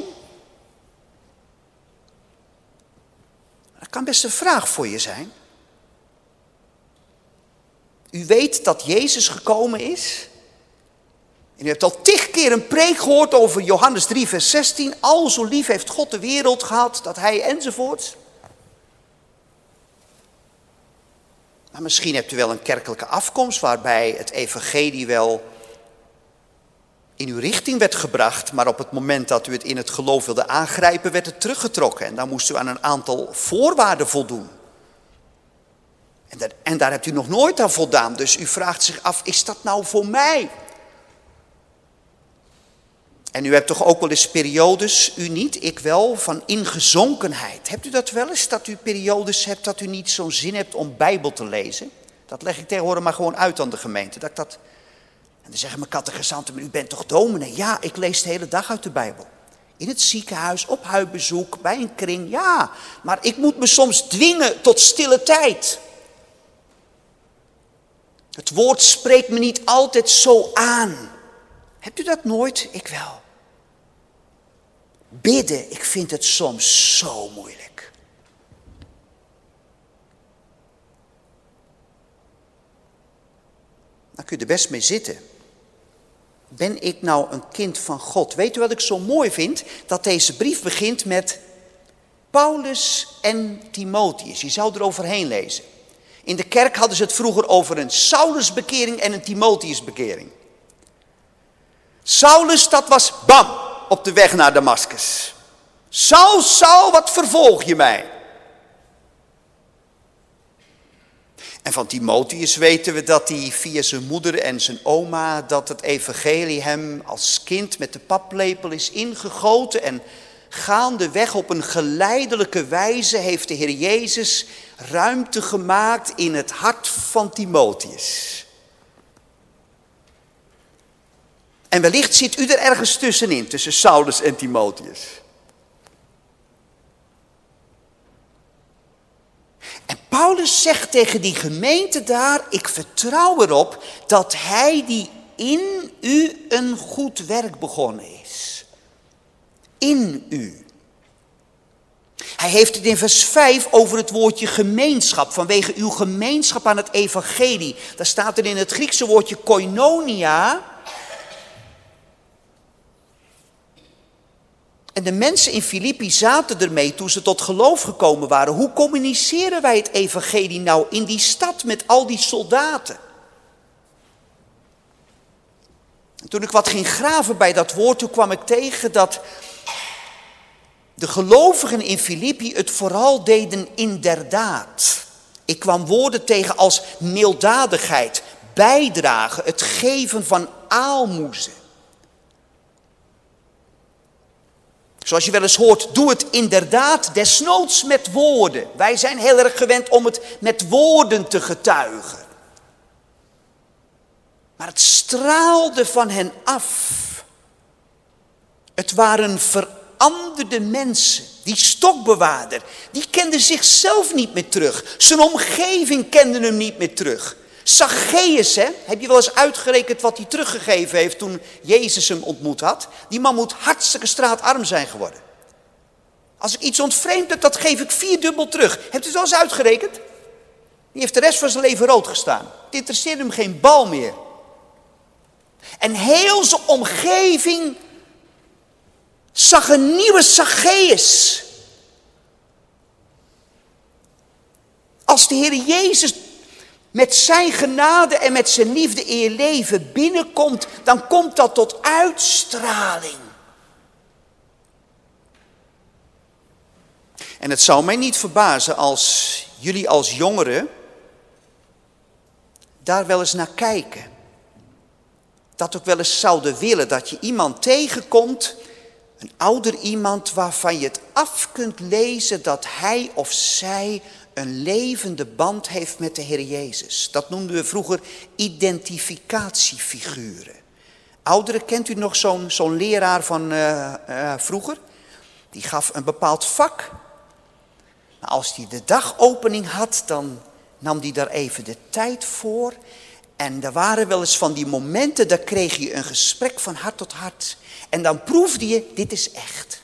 Dat kan best een vraag voor je zijn. U weet dat Jezus gekomen is. En u hebt al 10 keer een preek gehoord over Johannes 3 vers 16. Al zo lief heeft God de wereld gehad, dat hij enzovoort. Maar misschien hebt u wel een kerkelijke afkomst waarbij het evangelie wel in uw richting werd gebracht. Maar op het moment dat u het in het geloof wilde aangrijpen, werd het teruggetrokken. En dan moest u aan een aantal voorwaarden voldoen. En daar hebt u nog nooit aan voldaan. Dus u vraagt zich af, is dat nou voor mij? En u hebt toch ook wel eens periodes, u niet, ik wel, van ingezonkenheid. Hebt u dat wel eens, dat u periodes hebt dat u niet zo'n zin hebt om Bijbel te lezen? Dat leg ik tegenwoordig maar gewoon uit aan de gemeente. En dan zeggen mijn catechisanten, maar u bent toch dominee? Ja, ik lees de hele dag uit de Bijbel. In het ziekenhuis, op huisbezoek, bij een kring, ja. Maar ik moet me soms dwingen tot stille tijd. Het woord spreekt me niet altijd zo aan. Hebt u dat nooit? Ik wel. Bidden, ik vind het soms zo moeilijk. Daar kun je er best mee zitten. Ben ik nou een kind van God? Weet u wat ik zo mooi vind? Dat deze brief begint met Paulus en Timotheus. Je zou er overheen lezen. In de kerk hadden ze het vroeger over een Saulusbekering en een Timotheusbekering. Saulus, dat was bam, op de weg naar Damascus. Saul, Saul, wat vervolg je mij? En van Timotheus weten we dat hij via zijn moeder en zijn oma, dat het evangelie hem als kind met de paplepel is ingegoten. En gaandeweg op een geleidelijke wijze heeft de Heer Jezus ruimte gemaakt in het hart van Timotheus. En wellicht zit u er ergens tussenin, tussen Saulus en Timotheus. En Paulus zegt tegen die gemeente daar, ik vertrouw erop dat hij die in u een goed werk begonnen is. In u. Hij heeft het in vers 5 over het woordje gemeenschap, vanwege uw gemeenschap aan het evangelie. Daar staat er in het Griekse woordje koinonia. En de mensen in Filippi zaten ermee toen ze tot geloof gekomen waren. Hoe communiceren wij het evangelie nou in die stad met al die soldaten? En toen ik wat ging graven bij dat woord, toen kwam ik tegen dat de gelovigen in Filippi het vooral deden inderdaad. Ik kwam woorden tegen als milddadigheid, bijdragen, het geven van aalmoezen. Zoals je wel eens hoort, doe het inderdaad, desnoods met woorden. Wij zijn heel erg gewend om het met woorden te getuigen. Maar het straalde van hen af. Het waren veranderde mensen. Die stokbewaarder, die kende zichzelf niet meer terug. Zijn omgeving kende hem niet meer terug. Zacchaeus, heb je wel eens uitgerekend wat hij teruggegeven heeft toen Jezus hem ontmoet had? Die man moet hartstikke straatarm zijn geworden. Als ik iets ontvreemd heb, dat geef ik 4-dubbel terug. Hebt u het wel eens uitgerekend? Die heeft de rest van zijn leven rood gestaan. Het interesseerde hem geen bal meer. En heel zijn omgeving zag een nieuwe Zacchaeus. Als de Heer Jezus met zijn genade en met zijn liefde in je leven binnenkomt, dan komt dat tot uitstraling. En het zou mij niet verbazen als jullie als jongeren daar wel eens naar kijken. Dat ook wel eens zouden willen, dat je iemand tegenkomt, een ouder iemand waarvan je het af kunt lezen dat hij of zij een levende band heeft met de Heer Jezus. Dat noemden we vroeger identificatiefiguren. Ouderen, kent u nog zo'n leraar van vroeger? Die gaf een bepaald vak. Maar als hij de dagopening had, dan nam hij daar even de tijd voor. En er waren wel eens van die momenten, daar kreeg je een gesprek van hart tot hart. En dan proefde je, dit is echt.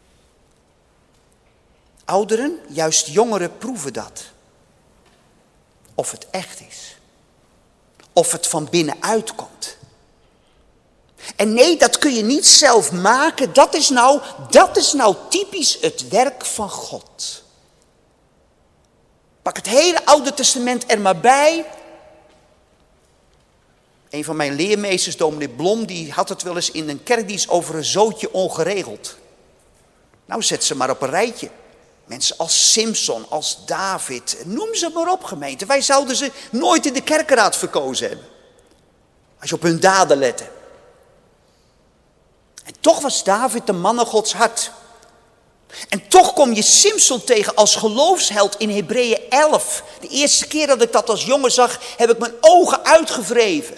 Ouderen, juist jongeren proeven dat. Of het echt is. Of het van binnenuit komt. En nee, dat kun je niet zelf maken. Dat is nou typisch het werk van God. Pak het hele Oude Testament er maar bij. Een van mijn leermeesters, dominee Blom, die had het wel eens in een kerkdienst over een zootje ongeregeld. Nou, zet ze maar op een rijtje. Mensen als Simson, als David, noem ze maar op, gemeente. Wij zouden ze nooit in de kerkenraad verkozen hebben. Als je op hun daden lette. En toch was David de man naar Gods hart. En toch kom je Simson tegen als geloofsheld in Hebreeën 11. De eerste keer dat ik dat als jongen zag, heb ik mijn ogen uitgewreven.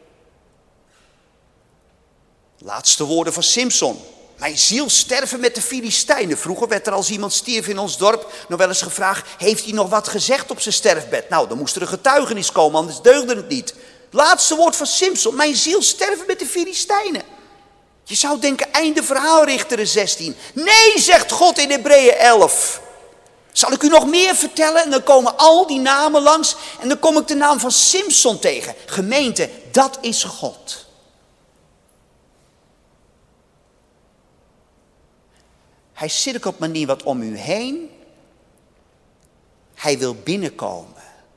Laatste woorden van Simson. Mijn ziel sterven met de Filistijnen. Vroeger werd er als iemand stierf in ons dorp nog wel eens gevraagd, heeft hij nog wat gezegd op zijn sterfbed? Nou, dan moest er een getuigenis komen, anders deugde het niet. Laatste woord van Simson. Mijn ziel sterven met de Filistijnen. Je zou denken, einde verhaal, Richteren 16. Nee, zegt God in Hebreeën 11. Zal ik u nog meer vertellen? En dan komen al die namen langs. En dan kom ik de naam van Simson tegen. Gemeente, dat is God. Hij cirkelt maar niet wat om u heen. Hij wil binnenkomen.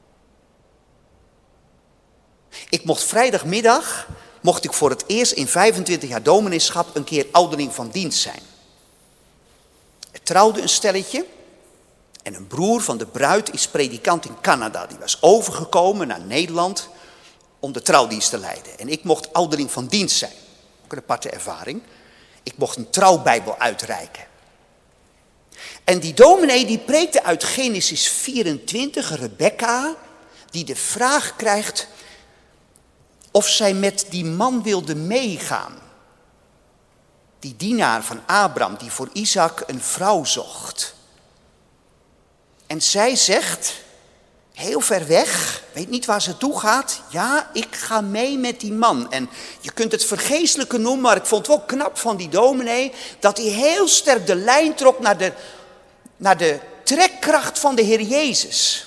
Ik mocht vrijdagmiddag, voor het eerst in 25 jaar domineeschap een keer ouderling van dienst zijn. Er trouwde een stelletje. En een broer van de bruid is predikant in Canada. Die was overgekomen naar Nederland om de trouwdienst te leiden. En ik mocht ouderling van dienst zijn. Ook een aparte ervaring. Ik mocht een trouwbijbel uitreiken. En die dominee die preekte uit Genesis 24, Rebecca, die de vraag krijgt of zij met die man wilde meegaan. Die dienaar van Abraham die voor Isaac een vrouw zocht. En zij zegt, heel ver weg, weet niet waar ze toe gaat. Ja, ik ga mee met die man. En je kunt het vergeestelijke noemen, maar ik vond het wel knap van die dominee dat hij heel sterk de lijn trok naar de trekkracht van de Heer Jezus.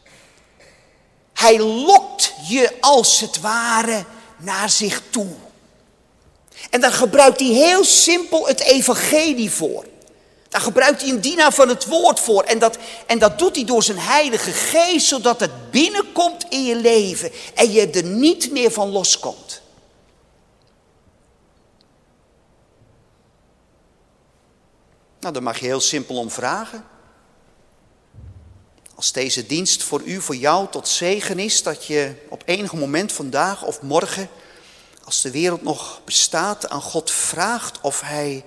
Hij lokt je als het ware naar zich toe. En daar gebruikt hij heel simpel het evangelie voor. Daar gebruikt hij een dienaar van het woord voor. En dat doet hij door zijn heilige geest, zodat het binnenkomt in je leven. En je er niet meer van loskomt. Nou, daar mag je heel simpel om vragen. Als deze dienst voor u, voor jou tot zegen is, dat je op enig moment vandaag of morgen, als de wereld nog bestaat, aan God vraagt of hij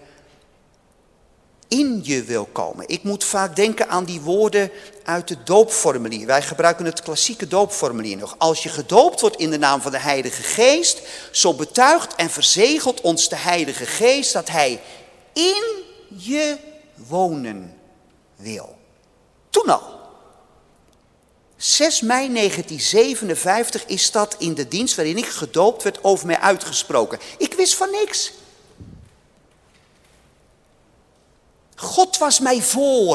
in je wil komen. Ik moet vaak denken aan die woorden uit het doopformulier. Wij gebruiken het klassieke doopformulier nog. Als je gedoopt wordt in de naam van de Heilige Geest, zo betuigt en verzegelt ons de Heilige Geest dat hij in je wonen wil. Toen al. 6 mei 1957 is dat in de dienst waarin ik gedoopt werd over mij uitgesproken. Ik wist van niks. God was mij voor.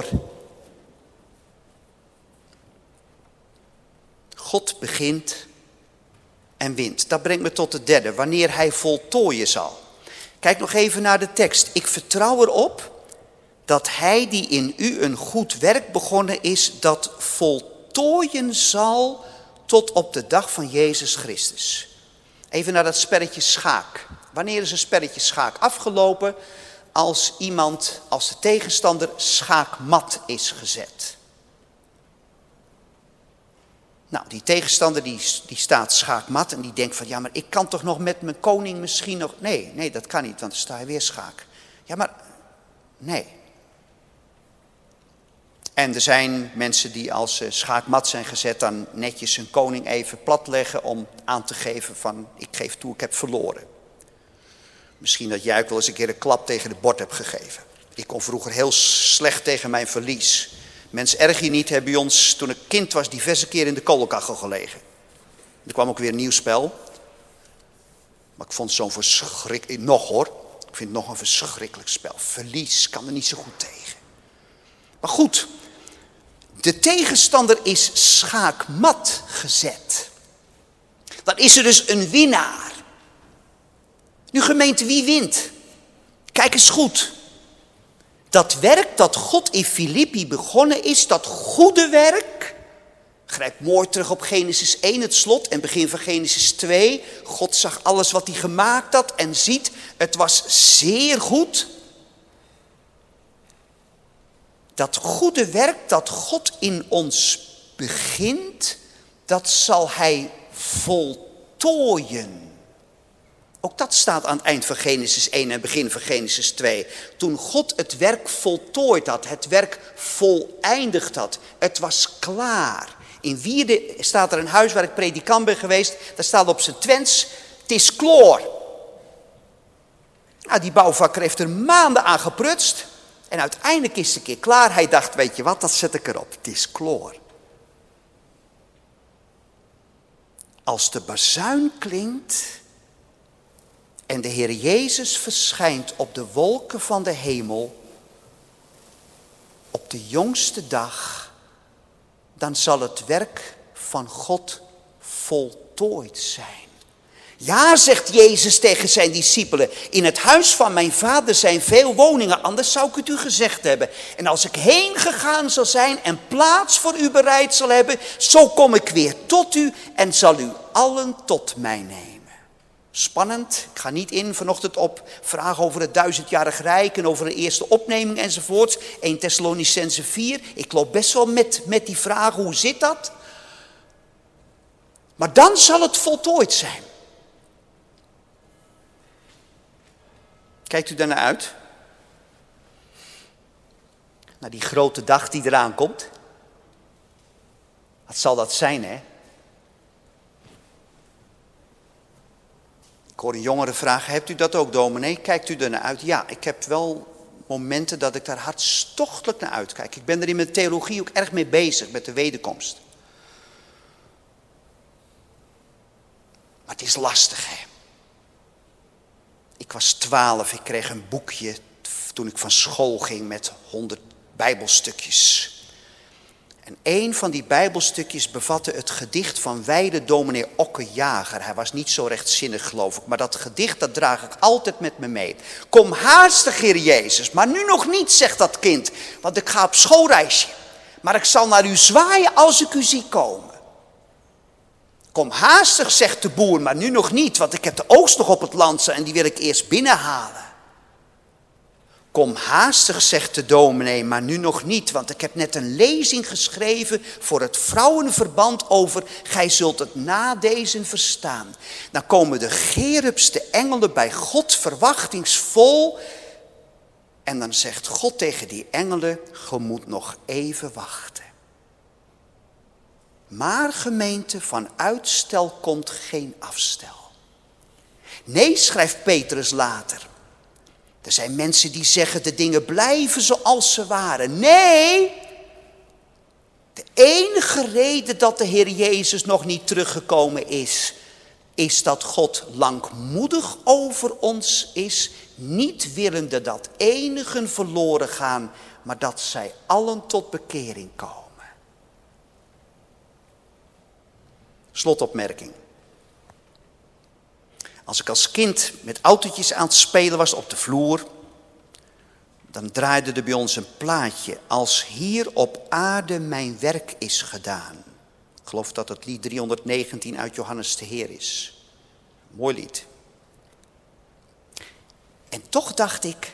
God begint en wint. Dat brengt me tot de derde, wanneer hij voltooien zal. Kijk nog even naar de tekst. Ik vertrouw erop dat hij die in u een goed werk begonnen is, dat voltooien zal tot op de dag van Jezus Christus. Even naar dat spelletje schaak. Wanneer is een spelletje schaak afgelopen? Als de tegenstander schaakmat is gezet. Nou, die tegenstander die staat schaakmat en die denkt van, ja, maar ik kan toch nog met mijn koning misschien nog. Nee, dat kan niet, want dan sta je weer schaak. Ja, maar nee. En er zijn mensen die als ze schaakmat zijn gezet, dan netjes hun koning even platleggen om aan te geven van, ik geef toe, ik heb verloren. Misschien dat jij ook wel eens een keer een klap tegen de bord hebt gegeven. Ik kon vroeger heel slecht tegen mijn verlies. Mensen erg je niet, hebben bij ons toen ik kind was diverse keer in de kolenkachel gelegen. Er kwam ook weer een nieuw spel. Maar ik vond het zo'n verschrikkelijk, nog hoor. Ik vind het nog een verschrikkelijk spel. Verlies, kan er niet zo goed tegen. Maar goed, de tegenstander is schaakmat gezet. Dan is er dus een winnaar. Nu gemeente, wie wint? Kijk eens goed. Dat werk dat God in Filippi begonnen is, dat goede werk. Grijp mooi terug op Genesis 1, het slot, en begin van Genesis 2. God zag alles wat hij gemaakt had en ziet, het was zeer goed. Dat goede werk dat God in ons begint, dat zal hij voltooien. Ook dat staat aan het eind van Genesis 1 en begin van Genesis 2. Toen God het werk voltooid had, het werk voleindigd had. Het was klaar. In Wierde staat er een huis waar ik predikant ben geweest. Daar staat op zijn Twents, het is kloor. Nou, die bouwvakker heeft er maanden aan geprutst. En uiteindelijk is het een keer klaar. Hij dacht, weet je wat, dat zet ik erop. Het is kloor. Als de bazuin klinkt en de Heer Jezus verschijnt op de wolken van de hemel, op de jongste dag, dan zal het werk van God voltooid zijn. Ja, zegt Jezus tegen zijn discipelen, in het huis van mijn vader zijn veel woningen, anders zou ik het u gezegd hebben. En als ik heen gegaan zal zijn en plaats voor u bereid zal hebben, zo kom ik weer tot u en zal u allen tot mij nemen. Spannend. Ik ga niet in vanochtend op vragen over het 1000-jarig Rijk en over de eerste opneming enzovoorts. 1 Thessalonicenzen 4. Ik loop best wel met die vragen, hoe zit dat? Maar dan zal het voltooid zijn. Kijkt u daarnaar uit? Naar die grote dag die eraan komt? Wat zal dat zijn, hè? Ik hoor een jongere vragen, hebt u dat ook, dominee? Kijkt u er naar uit? Ja, ik heb wel momenten dat ik daar hartstochtelijk naar uitkijk. Ik ben er in mijn theologie ook erg mee bezig, met de wederkomst. Maar het is lastig, hè. Ik was 12, ik kreeg een boekje toen ik van school ging met 100 bijbelstukjes. En een van die bijbelstukjes bevatte het gedicht van wijde dominee Okke Jager. Hij was niet zo rechtzinnig, geloof ik, maar dat gedicht dat draag ik altijd met me mee. Kom haastig, Heer Jezus, maar nu nog niet, zegt dat kind, want ik ga op schoolreisje. Maar ik zal naar u zwaaien als ik u zie komen. Kom haastig, zegt de boer, maar nu nog niet, want ik heb de oogst nog op het land en die wil ik eerst binnenhalen. Kom haastig, zegt de dominee, maar nu nog niet, want ik heb net een lezing geschreven voor het vrouwenverband over, gij zult het na deze verstaan. Dan komen de gerubs, de engelen bij God verwachtingsvol en dan zegt God tegen die engelen, ge moet nog even wachten. Maar gemeente, van uitstel komt geen afstel. Nee, schrijft Petrus later. Er zijn mensen die zeggen de dingen blijven zoals ze waren. Nee, de enige reden dat de Heer Jezus nog niet teruggekomen is dat God langmoedig over ons is, niet willende dat enigen verloren gaan, maar dat zij allen tot bekering komen. Slotopmerking. Als ik als kind met autootjes aan het spelen was op de vloer, dan draaide er bij ons een plaatje. Als hier op aarde mijn werk is gedaan. Ik geloof dat het lied 319 uit Johannes de Heer is. Mooi lied. En toch dacht ik,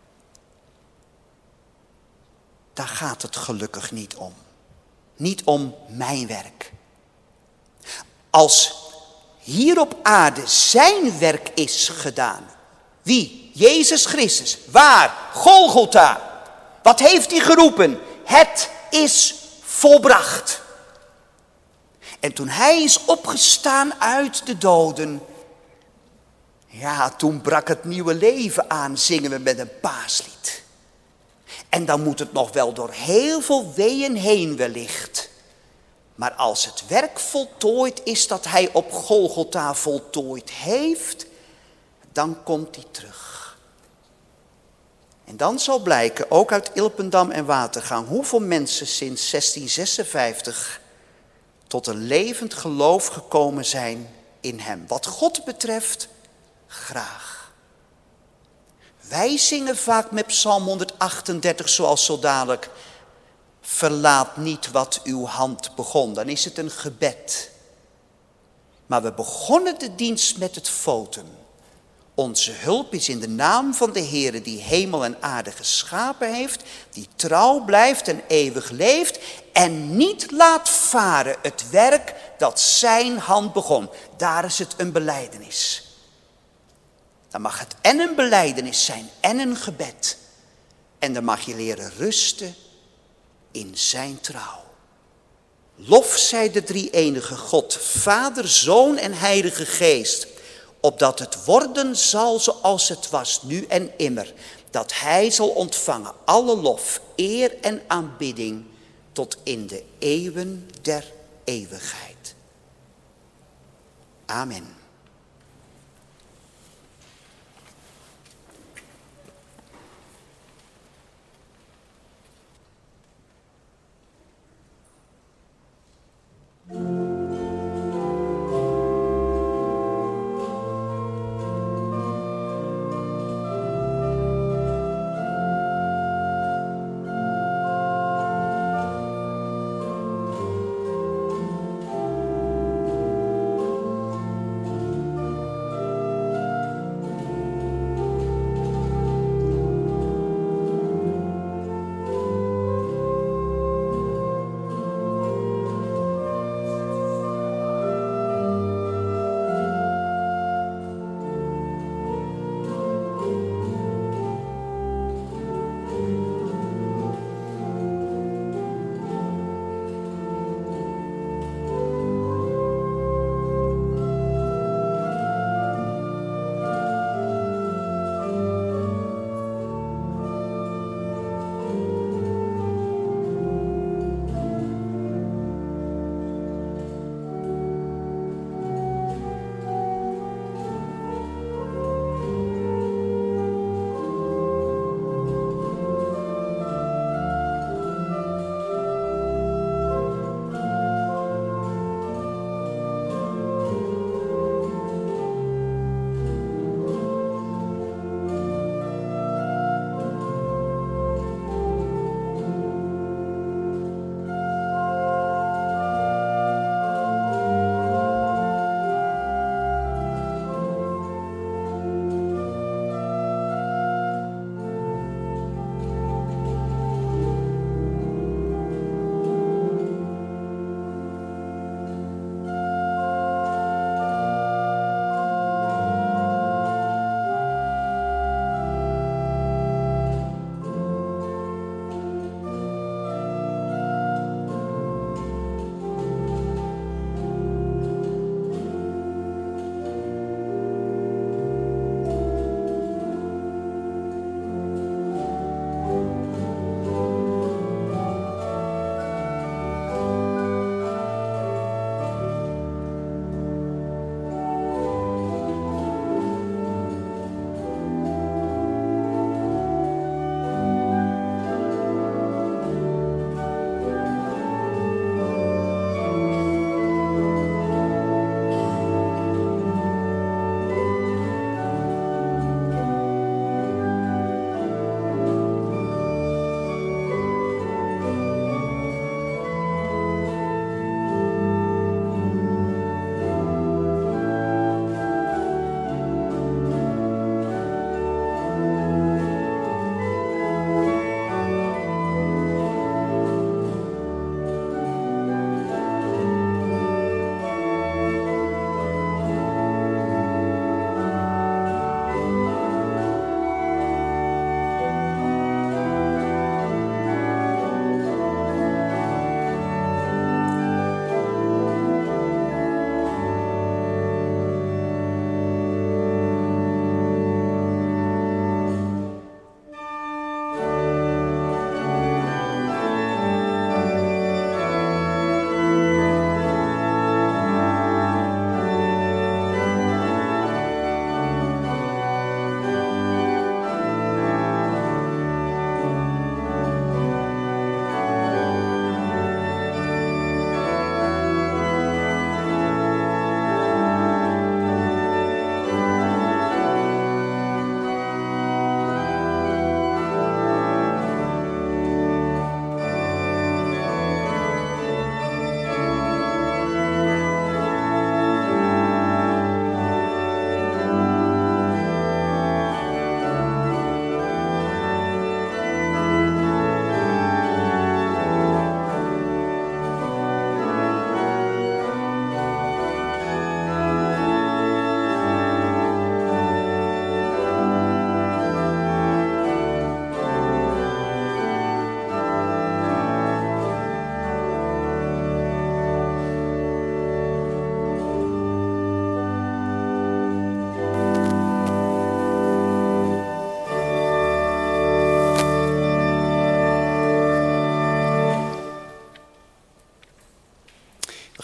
daar gaat het gelukkig niet om. Niet om mijn werk. Als hier op aarde zijn werk is gedaan. Wie? Jezus Christus. Waar? Golgotha. Wat heeft hij geroepen? Het is volbracht. En toen hij is opgestaan uit de doden, ja, toen brak het nieuwe leven aan, zingen we met een paaslied. En dan moet het nog wel door heel veel weeën heen wellicht. Maar als het werk voltooid is dat hij op Golgotha voltooid heeft, dan komt hij terug. En dan zal blijken, ook uit Ilpendam en Watergang, hoeveel mensen sinds 1656 tot een levend geloof gekomen zijn in hem. Wat God betreft, graag. Wij zingen vaak met Psalm 138 zoals zo dadelijk, verlaat niet wat uw hand begon. Dan is het een gebed. Maar we begonnen de dienst met het votum. Onze hulp is in de naam van de Heere die hemel en aarde geschapen heeft, die trouw blijft en eeuwig leeft en niet laat varen het werk dat zijn hand begon. Daar is het een belijdenis. Dan mag het en een belijdenis zijn en een gebed. En dan mag je leren rusten in zijn trouw. Lof zij de drie-enige God, Vader, Zoon en Heilige Geest, opdat het worden zal zoals het was, nu en immer, dat hij zal ontvangen alle lof, eer en aanbidding tot in de eeuwen der eeuwigheid. Amen.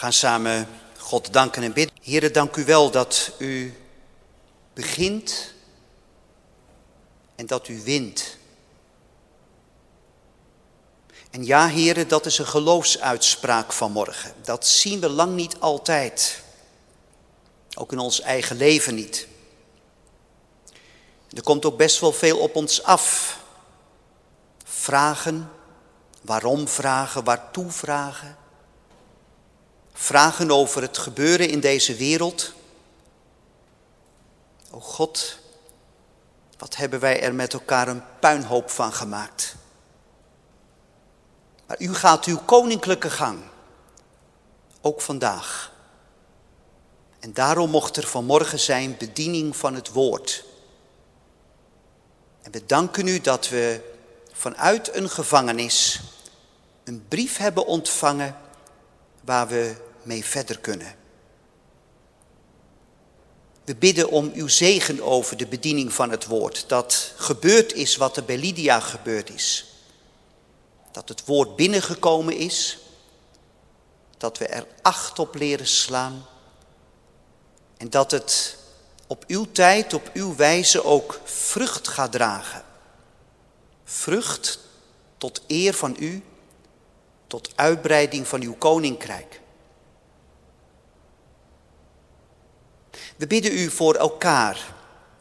gaan samen God danken en bidden. Heere, dank u wel dat u begint en dat u wint. En ja, Heere, dat is een geloofsuitspraak vanmorgen. Dat zien we lang niet altijd. Ook in ons eigen leven niet. Er komt ook best wel veel op ons af. Vragen, waarom vragen, waartoe vragen. Vragen over het gebeuren in deze wereld. O God, wat hebben wij er met elkaar een puinhoop van gemaakt. Maar u gaat uw koninklijke gang, ook vandaag. En daarom mocht er vanmorgen zijn bediening van het woord. En we danken u dat we vanuit een gevangenis een brief hebben ontvangen waar we mee verder kunnen. We bidden om uw zegen over de bediening van het woord. Dat gebeurd is wat er bij Lydia gebeurd is. Dat het woord binnengekomen is. Dat we er acht op leren slaan. En dat het op uw tijd, op uw wijze ook vrucht gaat dragen. Vrucht tot eer van u, tot uitbreiding van uw koninkrijk. We bidden u voor elkaar.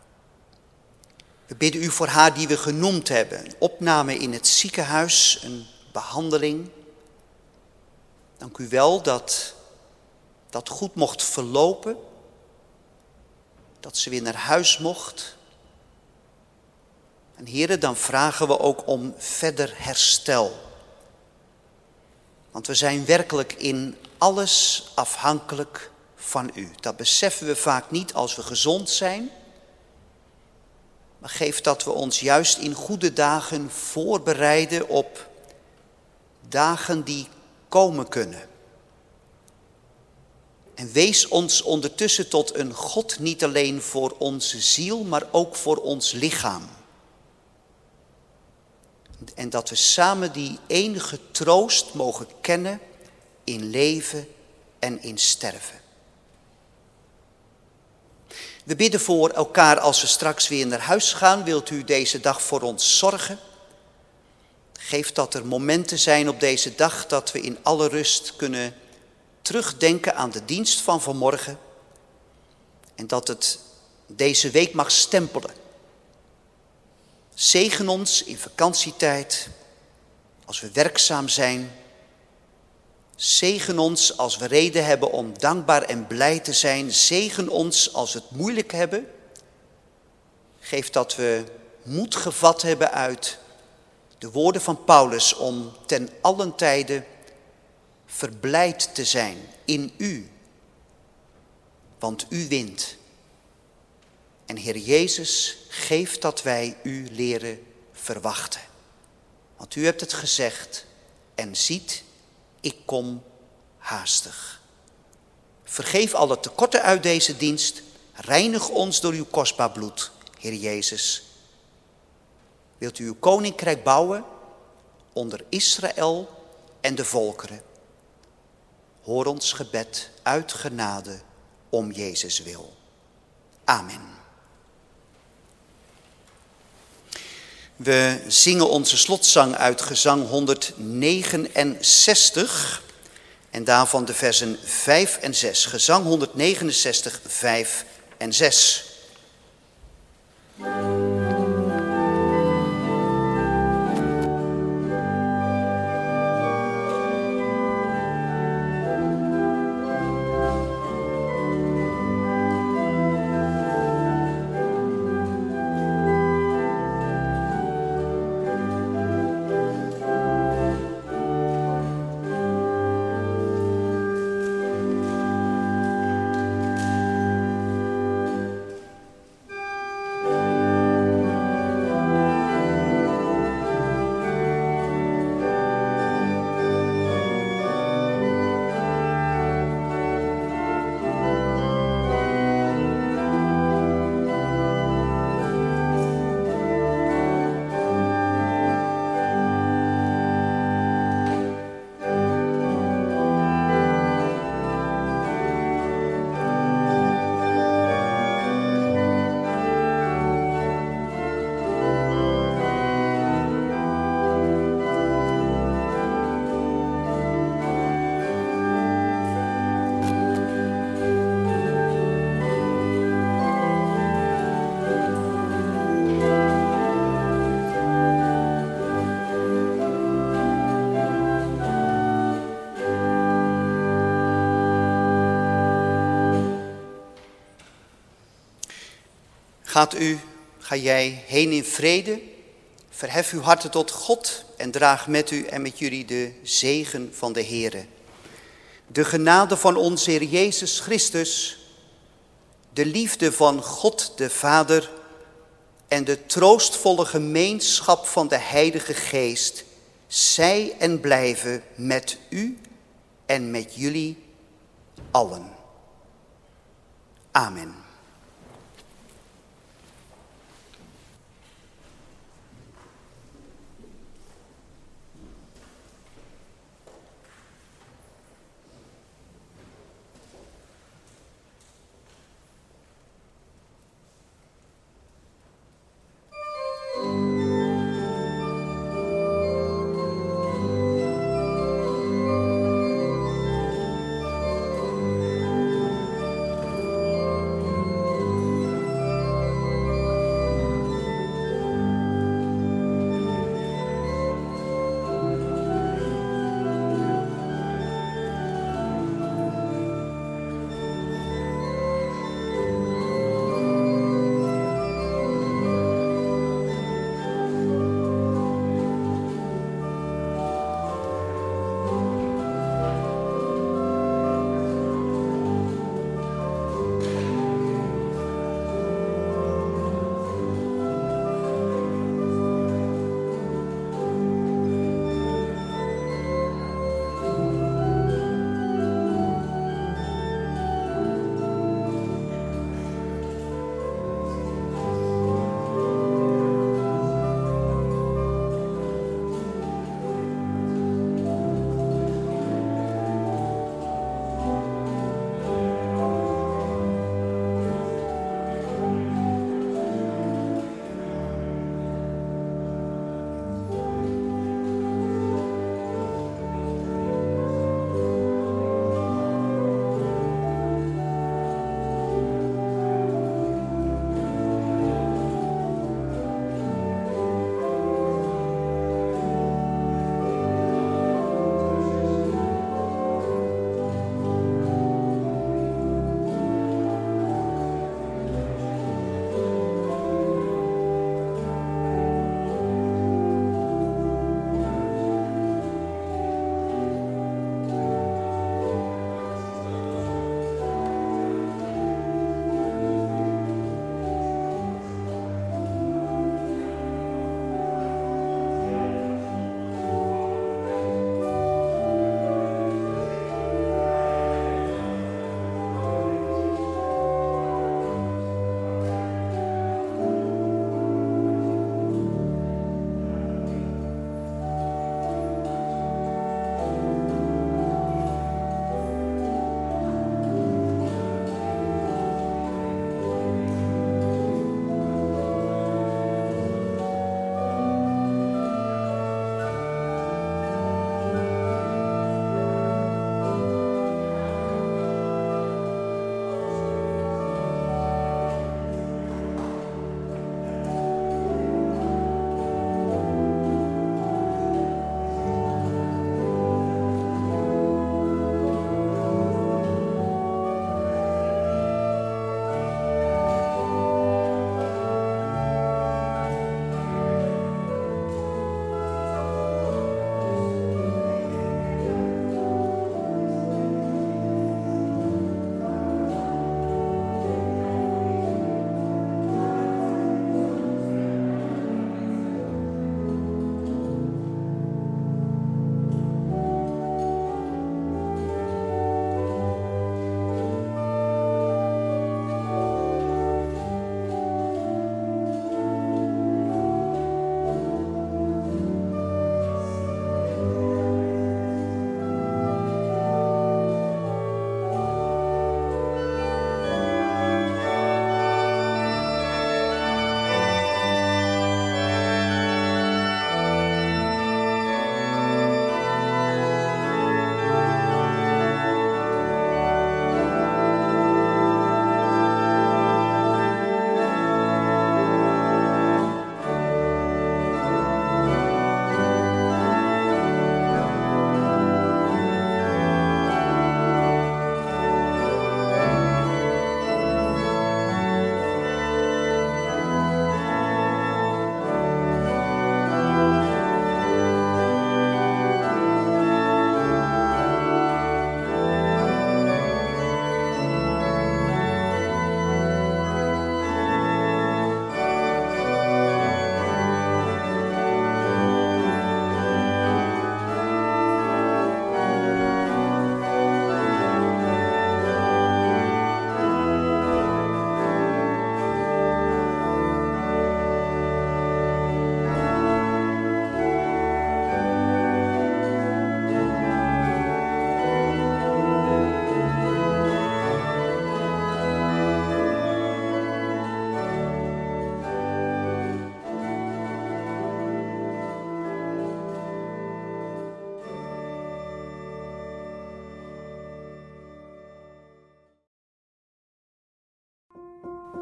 We bidden u voor haar die we genoemd hebben. Een opname in het ziekenhuis, een behandeling. Dank u wel dat dat goed mocht verlopen. Dat ze weer naar huis mocht. En Heere, dan vragen we ook om verder herstel. Want we zijn werkelijk in alles afhankelijk van u. Dat beseffen we vaak niet als we gezond zijn. Maar geef dat we ons juist in goede dagen voorbereiden op dagen die komen kunnen. En wees ons ondertussen tot een God niet alleen voor onze ziel, maar ook voor ons lichaam. En dat we samen die enige troost mogen kennen in leven en in sterven. We bidden voor elkaar als we straks weer naar huis gaan. Wilt u deze dag voor ons zorgen? Geef dat er momenten zijn op deze dag dat we in alle rust kunnen terugdenken aan de dienst van vanmorgen. En dat het deze week mag stempelen. Zegen ons in vakantietijd, als we werkzaam zijn. Zegen ons als we reden hebben om dankbaar en blij te zijn. Zegen ons als we het moeilijk hebben. Geef dat we moed gevat hebben uit de woorden van Paulus om ten allen tijde verblijd te zijn in u. Want u wint. En Heer Jezus, geef dat wij u leren verwachten. Want u hebt het gezegd en ziet, ik kom haastig. Vergeef alle tekorten uit deze dienst. Reinig ons door uw kostbaar bloed, Heer Jezus. Wilt u uw koninkrijk bouwen onder Israël en de volkeren? Hoor ons gebed uit genade om Jezus wil. Amen. We zingen onze slotzang uit gezang 169 en daarvan de versen 5 en 6. Gezang 169, 5 en 6. Ga jij heen in vrede, verhef uw harten tot God en draag met u en met jullie de zegen van de Heere. De genade van onze Heer Jezus Christus, de liefde van God de Vader en de troostvolle gemeenschap van de Heilige Geest, zij en blijven met u en met jullie allen. Amen.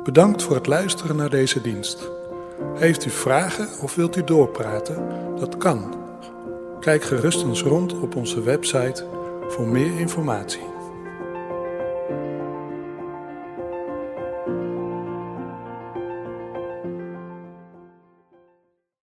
Bedankt voor het luisteren naar deze dienst. Heeft u vragen of wilt u doorpraten? Dat kan. Kijk gerust eens rond op onze website voor meer informatie.